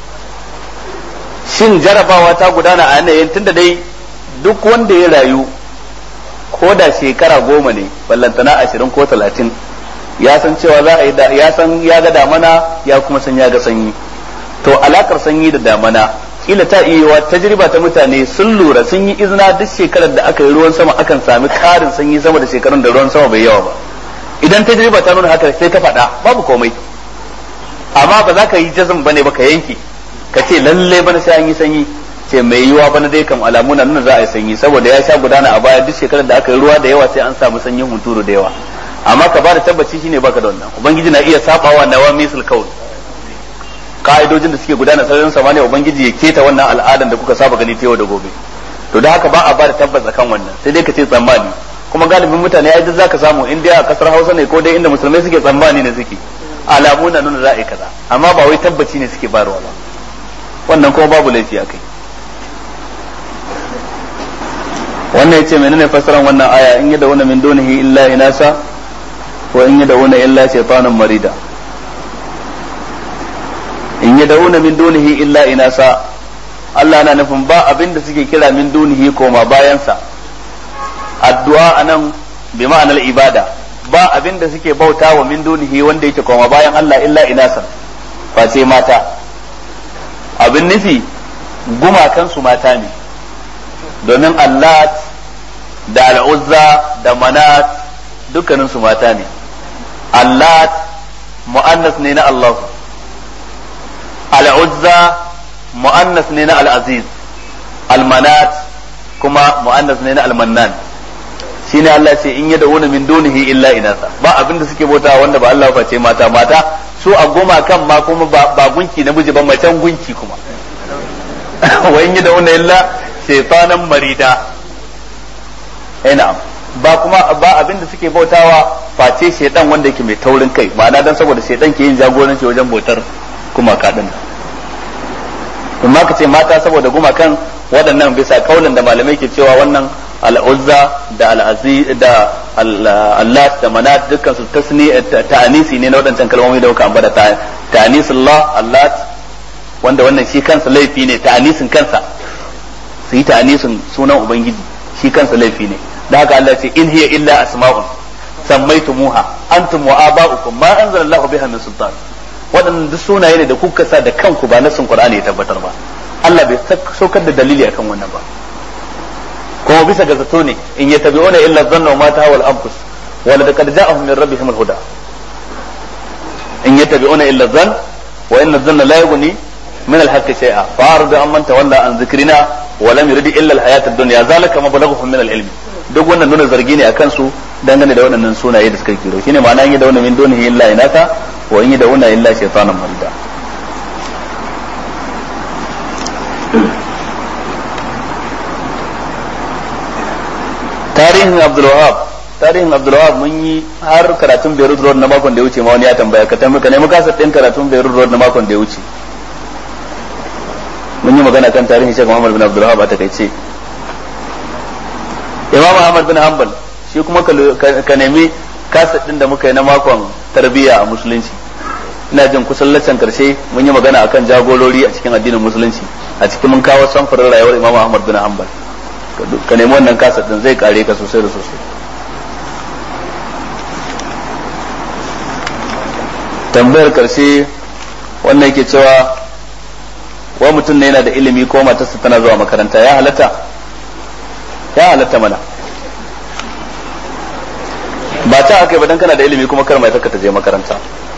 shin jarabawa ta gudana a yanayin tunda dai duk wanda ya rayu ko da shekara goma ne ballantana ashirin ko talatin ya san cewa za a yi ya san ya ga damana ya kuma san ya ga sanyi to alakar sanyi da damana kila ta iya tajriba ta mutane sun lura sun yi izina duk shekarar da aka yi ruwan sama akan sami karin sanyi sama da shekarun da ruwan sama bai yawa ba idan tajriba ta nuna haka sai ta faɗa babu komai amma ba za ka yi jazm bane ba ka yanke ka ce lalle bana sai an yi sanyi ce mai yiwa bana dai kam alamu na nuna za a yi sanyi saboda ya sha gudana a baya duk shekarar da aka yi ruwa da yawa sai an samu sanyin hunturu da yawa amma ka bada tabbaci shine baka da wannan ubangiji na iya sabawa nawa misul kaul ka'idojin da suke gudana sararin samaniya ubangiji ya keta wannan al'adan da kuka saba gani ta yau da gobe to da haka ba a bada tabbas akan wannan sai dai ka ce tsammani kuma galibin mutane ai duk zaka samu in dai a kasar Hausa ne ko dai inda musulmai suke tsammani ne suke alamu na nuna za'i kaza amma ba wai tabbaci ne suke bayarwa ba wannan kuma babu laifi akai wannan yace menene fasaran wannan aya in yada wani min dunihi illa inasa wa in yada wani illa shaytanan marida in yada wani min dunihi illa inasa Allah na nufin ba abin da suke kira min dunihi koma bayansa addu'a anan bi ma'anar ibada ba abin da suke bauta wa min dunihi wanda yake koma bayan Allah illa inasa face mata abin nufi gumakansu mata ne domin Allah da al'uzza da manat dukkaninsu mata ne Allah mu'annas ne na Allah al'uzza mu'annas ne na al'aziz al-manat kuma mu'annas ne na al-mannan shine Allah ce in yada wani min dunihi illa inasa ba abin da suke bauta wanda ba Allah face mata mata su a goma kan ma kuma ba gunki namiji ba macen gunki kuma wa in yada wani illa shaytanan marida ina ba kuma ba abin da suke bautawa face shaydan wanda yake mai taurin kai ma'ana dan saboda shaydan ke yin jagoranci wajen bautar kuma kadin kuma ka ce mata saboda gumakan waɗannan bisa kaulin da malamai ke cewa wannan al'uzza da al'aziz da Allah da manat dukkan su tasni ta'anisi ne na waɗancan kalmomi da muka ambata ta'anisullah Allah wanda wannan shi kansa laifi ne ta'anisin kansa su yi ta'anisin sunan ubangiji shi kansa laifi ne da haka Allah ce in hiya illa asma'un sammaytumuha antum wa aba'ukum ma anzalallahu biha min sultan waɗannan duk sunaye ne da kuka sa da kanku ba nasin Qur'ani ya tabbatar ba Allah bai saukar da dalili akan wannan ba kuma bisa ga zato ne in yattabi'una illa dhanna wa ma tahawal anfus wa laqad ja'ahum min rabbihim al-huda in yattabi'una illa dhann wa inna dhanna la yughni min al-haqqi shay'a fa'ardu amman tawalla an dhikrina wa lam yurid illa al-hayata ad-dunya zalika mablaghuhum min al-ilm duk wannan nuna zargi ne akan su dangane da waɗannan sunaye da suka kiro shine ma'ana in yi da wannan min dunihi illa inaka wa in yi da wannan illa shaytanan marida tarihin Abdul Wahab tarihin Abdulwahab mun yi har karatun Beirut Road na makon da ya wuce ma wani ya tambaya ka tambaya ka nemi kasar din karatun Beirut Road na makon da ya wuce mun yi magana kan tarihin Sheikh Muhammad bin Abdulwahab a takaice Imam Ahmad bin Hanbal shi kuma ka nemi kasar din da muka yi na makon tarbiyya a musulunci ina jin kusan laccan karshe mun yi magana akan jagorori a cikin addinin musulunci a cikin mun kawo samfurin rayuwar Imam Ahmad bin Hanbal ka nemi wannan kasar din zai kare ka sosai da sosai tambayar karshe wannan yake cewa wa mutum ne yana da ilimi ko matarsa tana zuwa makaranta ya halatta ya halatta mana ba ta aka yi ba dan kana da ilimi kuma kar matarka ta je makaranta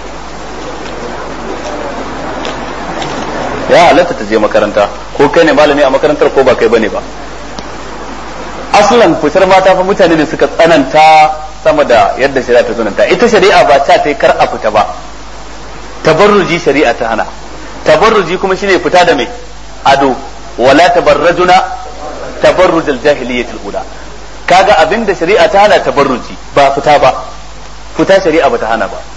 ya halatta ta je makaranta ko kai ne malami a makarantar ko ba kai bane ba aslan fitar mata fa mutane ne suka tsananta sama da yadda shari'a ta tsananta ita shari'a ba ta ta kar a fita ba tabarruji shari'a ta hana tabarruji kuma shine fita da mai ado wala tabarrajuna tabarruj al-jahiliyyah al-ula kaga abinda shari'a ta hana tabarruji ba fita ba fita shari'a ba ta hana ba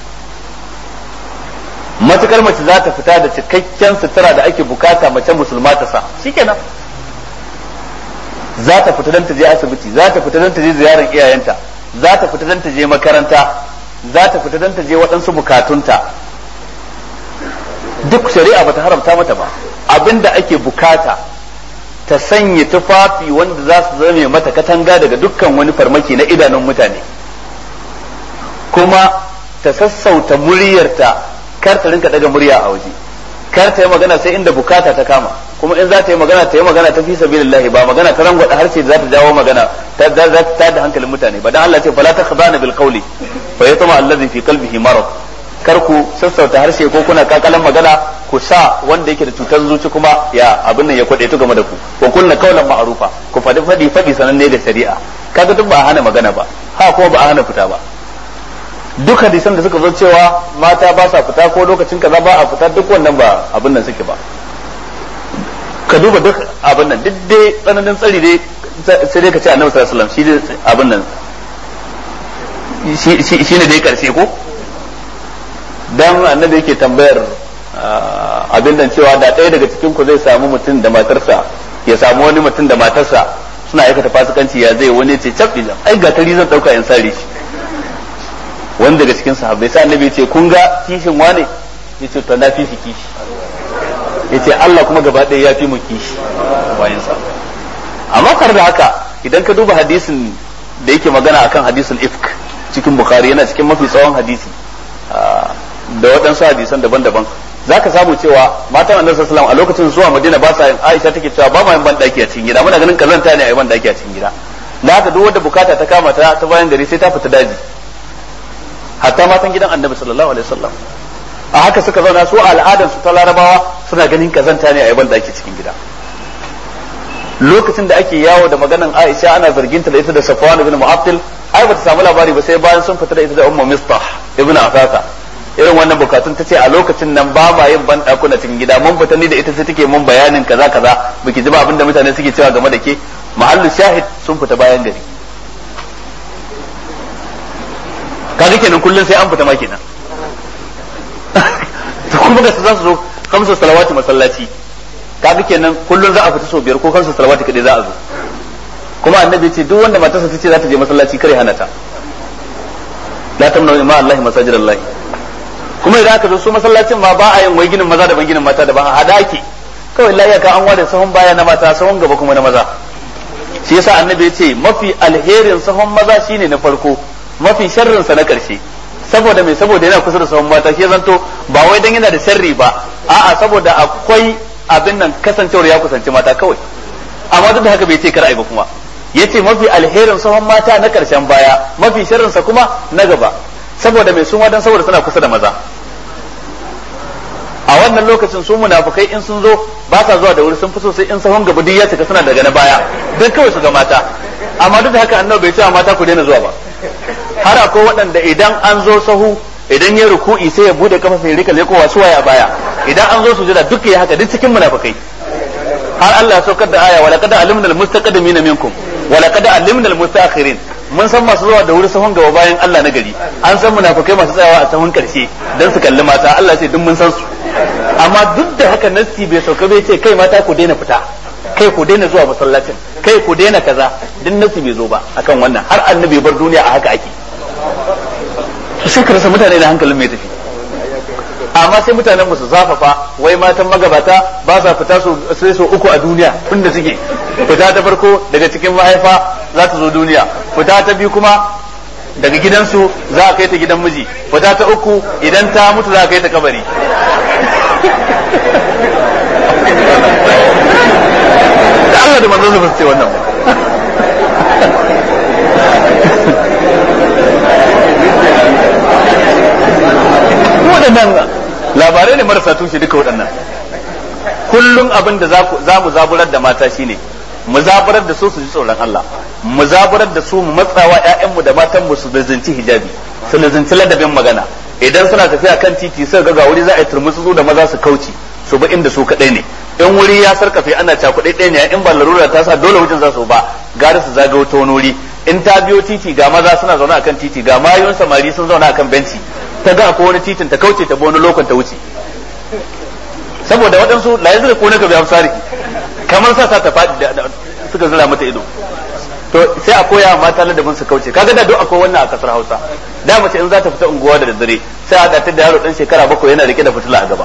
matukar mace za ta fita da cikakken sutura da ake bukata mace musulma ta sa shikenan za ta fita don ta je asibiti za ta fita don ta je ziyarar iyayenta za ta fita don ta je makaranta za ta fita don ta je waɗansu bukatunta duk shari'a bata haramta mata ba abinda ake bukata ta sanya tufafi wanda za su zame mata katanga daga dukkan wani farmaki na idanun mutane kuma ta sassauta muryarta kar ta rinka daga murya a waje kar ta yi magana sai inda bukata ta kama kuma in za ta yi magana ta yi magana ta fi sabilillah ba magana ta rangwada harshe da za ta jawo magana ta za ta tada hankalin mutane ba dan Allah ce fala takhdana bil qawli fa yatma alladhi fi qalbihi marad kar ku sassauta harshe ko kuna kakalan magana ku sa wanda yake da cutar zuci kuma ya abin nan ya kwade tu game da ku ko kullu qawlan ma'rufa ku fadi fadi fadi sananne da shari'a kaga duk ba a hana magana ba ha kuma ba a hana fita ba duk hadisan da suka zo cewa mata ba sa fita ko lokacin kaza ba a fita duk wannan ba abin nan suke ba ka duba duk abin nan duk dai tsananin tsari dai sai dai ka ce annabi sallallahu alaihi wasallam shi dai abin nan shi ne dai karshe ko dan annabi yake tambayar abin nan cewa da ɗaya daga cikin ku zai samu mutum da matarsa ya samu wani mutum da matarsa suna aikata fasikanci ya zai wani ce cabbi ai ga tari zan dauka in sare shi wani daga cikin sahabbai sai annabi ya ce kun ga kishin wane yace to na fi shi kishi yace Allah kuma gaba ɗaya ya fi mu kishi bayan sa amma kar da haka idan ka duba hadisin da yake magana akan hadisul ifk cikin bukhari yana cikin mafi tsawon hadisi da waɗansu hadisan daban-daban zaka samu cewa matan annabi sallallahu alaihi wasallam a lokacin zuwa madina ba sa yin aisha take cewa ba ma yin bandaki a cikin gida muna ganin kazanta ne a yi bandaki a cikin gida da haka duk wanda bukata ta kama ta ta bayan gari sai ta fita daji hatta matan gidan annabi sallallahu alaihi wasallam a haka suka zauna su al'adar su ta larabawa suna ganin kazanta ne a yaban da ake cikin gida lokacin da ake yawo da maganan Aisha ana zarginta da ita da Safwan ibn Mu'attil ai bata samu labari ba sai bayan sun fita da ita da Ummu Mistah ibn Asasa irin wannan bukatun tace a lokacin nan ba ma yin ban dakuna cikin gida mun fita ni da ita sai take mun bayanin kaza kaza biki ji ba abinda mutane suke cewa game da ke mahallu shahid sun fita bayan gari kaga kenan kullun sai an fita ma kenan to kuma ga za su zo kamsu salawati masallaci kaga kenan kullun za a fita so biyar ko kamsu salawati kadai za a zo kuma annabi ce duk wanda matarsa tace za ta je masallaci kare hana ta la tamnu ma Allah masajid Allah kuma idan aka zo su masallacin ma ba a yin wai ginin maza da ban ginin mata da ban a hada ake kawai la ka an ware sahun baya na mata sahun gaba kuma na maza shi yasa annabi ya ce mafi alherin sahun maza shine na farko mafi sharrin sa na karshe saboda mai saboda yana kusa da sahun mata shi zanto ba wai dan yana da sharri ba a'a saboda akwai abin nan kasancewar ya kusanci mata kawai amma duk da haka bai ce kar ai ba kuma yace mafi alherin sahun mata na karshen baya mafi sharrin sa kuma na gaba saboda mai sun wadan saboda suna kusa da maza a wannan lokacin su munafukai in sun zo ba sa zuwa da wuri sun fi so sai in sahun gaba duk ya cika suna daga na baya dan kawai su ga mata amma duk da haka annabi bai ce mata ku daina zuwa ba har akwai waɗanda idan an zo sahu idan ya ruku'i sai ya bude kafa sai rika lekowa su waya baya idan an zo sujada duk ya haka duk cikin munafikai har Allah ya saukar da aya wala qad alimna almustaqdimin minkum wala qad alimna almustaakhirin mun san masu zuwa da wuri sahun gaba bayan Allah na gari, an san munafikai masu tsayawa a sahun karshe dan su kalli mata, Allah sai duk mun san su. Amma duk da haka nassi bai sauka bai ce kai mata ku daina fita, kai ku daina zuwa masallacin, kai ku daina kaza, duk nassi bai zo ba akan wannan, har annabi bar duniya a haka ake. Sai ka rasa mutane da hankalin mai tafi. Amma sai mutanen musu zafafa wai matan magabata ba sa fita su sai so uku a duniya tunda suke fita ta farko daga cikin mahaifa za ta zo duniya, fita ta biyu kuma daga gidansu za a kai ta gidan miji, fita ta uku idan ta mutu za a kai ta kabari. Da Allah da manzon sa ba su ce wannan ba. Waɗannan labarai ne marasa tushe duka waɗannan. Kullum abin da za mu zaburar da mata shine mu zaburar da su su ji tsoron Allah, mu zaburar da su mu matsawa ƴaƴanmu da matanmu su lazanci hijabi, su lazanci ladabin magana. Idan suna tafiya kan titi sai ga wuri za a yi turmutsu da maza su kauce su ba inda su kadai ne. In wuri ya sarkafe ana cakuɗe ɗaya ne, in ba larura ta sa dole wajen za su ba gari su zagayo ta wani wuri. In ta biyo titi ga maza suna zaune akan titi, ga mayun samari sun zauna akan benci, ta ga ko wani titin ta kauce ta bi wani lokacin ta wuce. Saboda waɗansu la yanzu da ko naka bi amsari kamar sa ta faɗi suka zura mata ido. To sai a koya mata ladabin su kauce. Kaga da duk akwai wannan a kasar Hausa. Da mace in za ta fita unguwa da daddare sai a haɗa ta da yaro dan shekara bakwai yana rike da fitila a gaba.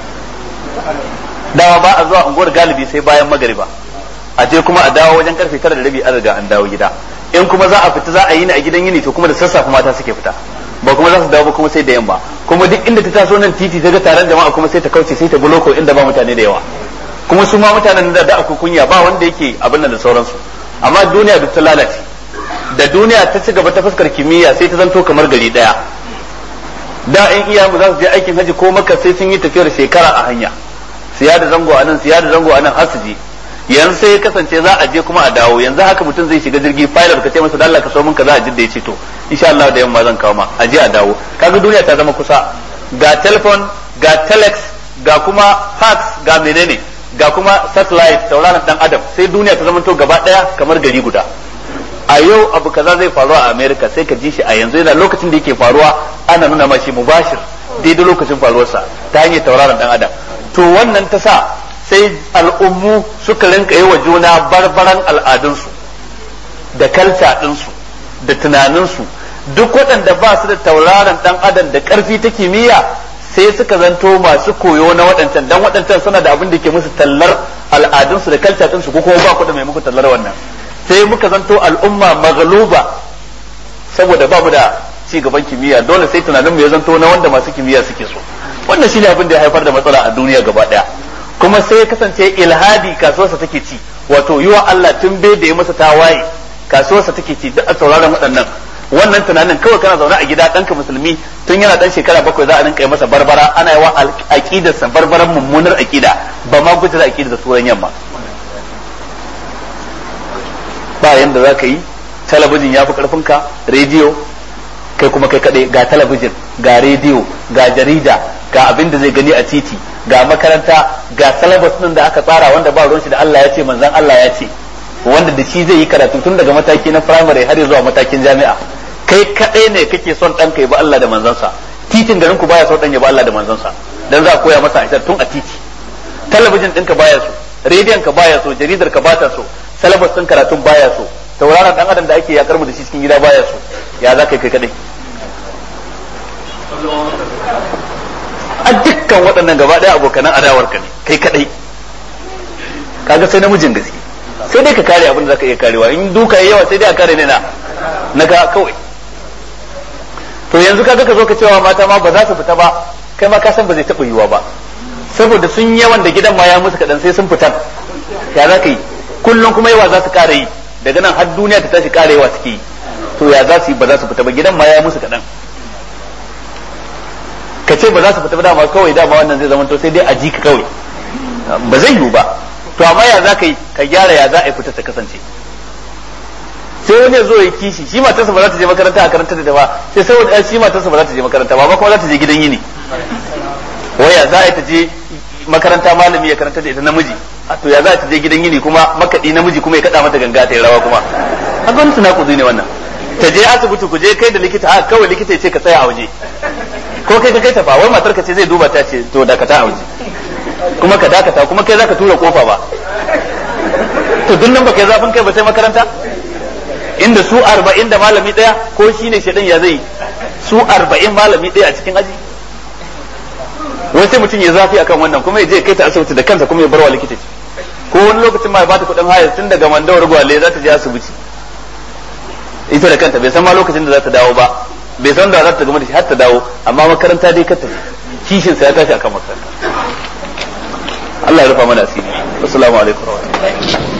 Dawa ba a zuwa unguwar galibi sai bayan magariba. A je kuma a dawo wajen karfe tara da rabi an riga an dawo gida. In kuma za a fita za a yi ni a gidan yini to kuma da sassafe mata suke fita. Ba kuma za su dawo ba kuma sai da yamma. Kuma duk inda ta taso nan titi ta ga taron jama'a kuma sai ta kauce sai ta buloko inda ba mutane da yawa. Kuma su ma mutanen da da akwai kunya ba wanda yake abin nan da sauransu. Amma duniya duk ta lalace. Da duniya ta ci gaba ta fuskar kimiyya sai ta zanto kamar gari daya. Da in iyamu za su je aikin haji ko Makka sai sun yi tafiyar shekara a hanya. Siya da zango anan, siya da zango anan har su je. Yanzu sai ya kasance za a je kuma a dawo, yanzu haka mutum zai shiga jirgi pilot ka ce masa da Allah ka so min kaza a jidda ya ce to insha Allah da yamma zan kawo ma a je a dawo. Kaga duniya ta zama kusa, ga telephone, ga telex, ga kuma fax, ga menene, ga kuma satellite tauraron dan adam, sai duniya ta zama to gaba daya kamar gari guda. A yau abu kaza zai faru a America sai ka ji shi a yanzu yana lokacin da yake faruwa ana nuna mashi mubashir daidai lokacin faruwarsa ta hanyar tauraron dan adam. To wannan ta sa sai al'ummu suka rinka yi wa juna barbaran al'adunsu da kalca ɗinsu da tunaninsu. Duk waɗanda ba su da tauraron ɗan adam da ƙarfi ta kimiyya sai suka zanto masu koyo na waɗancan, dan waɗancan suna da abin da ke musu tallar al'adunsu da kalca ɗinsu, ko kuma ba ku da mai muku tallar wannan. Sai muka zanto al'umma magluba saboda ba mu da ci gaban kimiyya, dole sai tunaninmu ya zanto na wanda masu kimiyya suke so. Wannan shine abin da ya haifar da matsala a duniya gaba ɗaya. Kuma sai ya kasance ilhadi kasuwarsa take ci, wato yiwa Allah tun bai da ya masa tawaye kasuwarsa take ci duk a sauraron waɗannan. Wannan tunanin kawai kana zaune a gida ɗanka musulmi tun yana ɗan shekara bakwai za a rinka yi masa barbara, ana yi wa aƙidarsa barbaran mummunar aƙida, ba ma guje da aƙidar turan yamma. Ba yanda za ka yi, talabijin ya fi ƙarfinka, rediyo kai kuma kai kaɗai, ga talabijin ga rediyo ga jarida ga abin da zai gani a titi ga makaranta ga syllabus din da aka tsara wanda ba ruwan shi da Allah ya ce manzon Allah ya ce, wanda da shi zai yi karatu tun daga mataki na primary har zuwa matakin jami'a. Kai kadai ne kake son ɗanka ya bi Allah da manzansa, titin garin ku baya son ɗan ya bi Allah da manzansa, dan za a koya masa a tun a titi. Talabijin ɗinka baya so, rediyon ka baya so, jaridar ka bata so, syllabus ɗin karatun baya so, tauraron ɗan adam da ake yakar mu da shi cikin gida baya so. Ya za ka yi kai kadai? A dukkan waɗannan gaba ɗaya abokanan adawar ka ne kai kadai. Kaga sai namijin gaske, sai dai ka kare abin da zaka iya karewa, in duka yayi yawa sai dai a kare ne na na ga kawai. To yanzu kaga ka zo ka cewa mata ma ba za su fita ba, kai ma ka san ba zai taɓa yiwa ba, saboda sun yawan da gidan ma ya musu kaɗan sai sun fita. Ya za ka yi? Kullum kuma yawa za su kare yi, daga nan har duniya ta tashi kare yawa suke yi. To ya za su yi? Ba za su fita ba, gidan ma ya musu kaɗan. Ka ce ba za su fita ba dama kawai, dama wannan zai zama to sai dai a ji ka kawai, ba zai yiwu ba. To amma ya za ka yi ka gyara, ya za a yi fita ta kasance? Sai wani ya zo ya kishi, shi matarsa ba za ta je makaranta a karanta da ba, sai saboda shi matarsa ba za ta je makaranta ba, kuma za ta je gidan yini. Waya za a yi ta je makaranta malami ya karanta da ita namiji, to ya za ta je gidan yini kuma makaɗi namiji kuma ya kaɗa mata ganga ta yi rawa kuma. Haka wani suna kuzi ne wannan. ta je asibiti ku je kai da likita haka kawai likita ya ce ka tsaya a waje ko kai ka kai ta fa wai matar ka ce zai duba ta ce to dakata a waje kuma ka dakata kuma kai zaka tura kofa ba to duk nan ba kai zafin kai ba sai makaranta inda su arba'in da malami daya ko shine shedan ya zai su arba'in malami daya a cikin aji wai sai mutum ya zafi akan wannan kuma ya je kai ta asibiti da kansa kuma ya barwa likita ko wani lokacin ma ya bata kuɗin hayar tun daga mandawar gwale za ta je asibiti ita da kanta bai san ma lokacin da za ta dawo ba bai san da za ta gama da shi har ta dawo amma makaranta dai ka tafi kishin sa ya tashi akan makaranta Allah ya rufa mana asiri assalamu alaikum wa rahmatullahi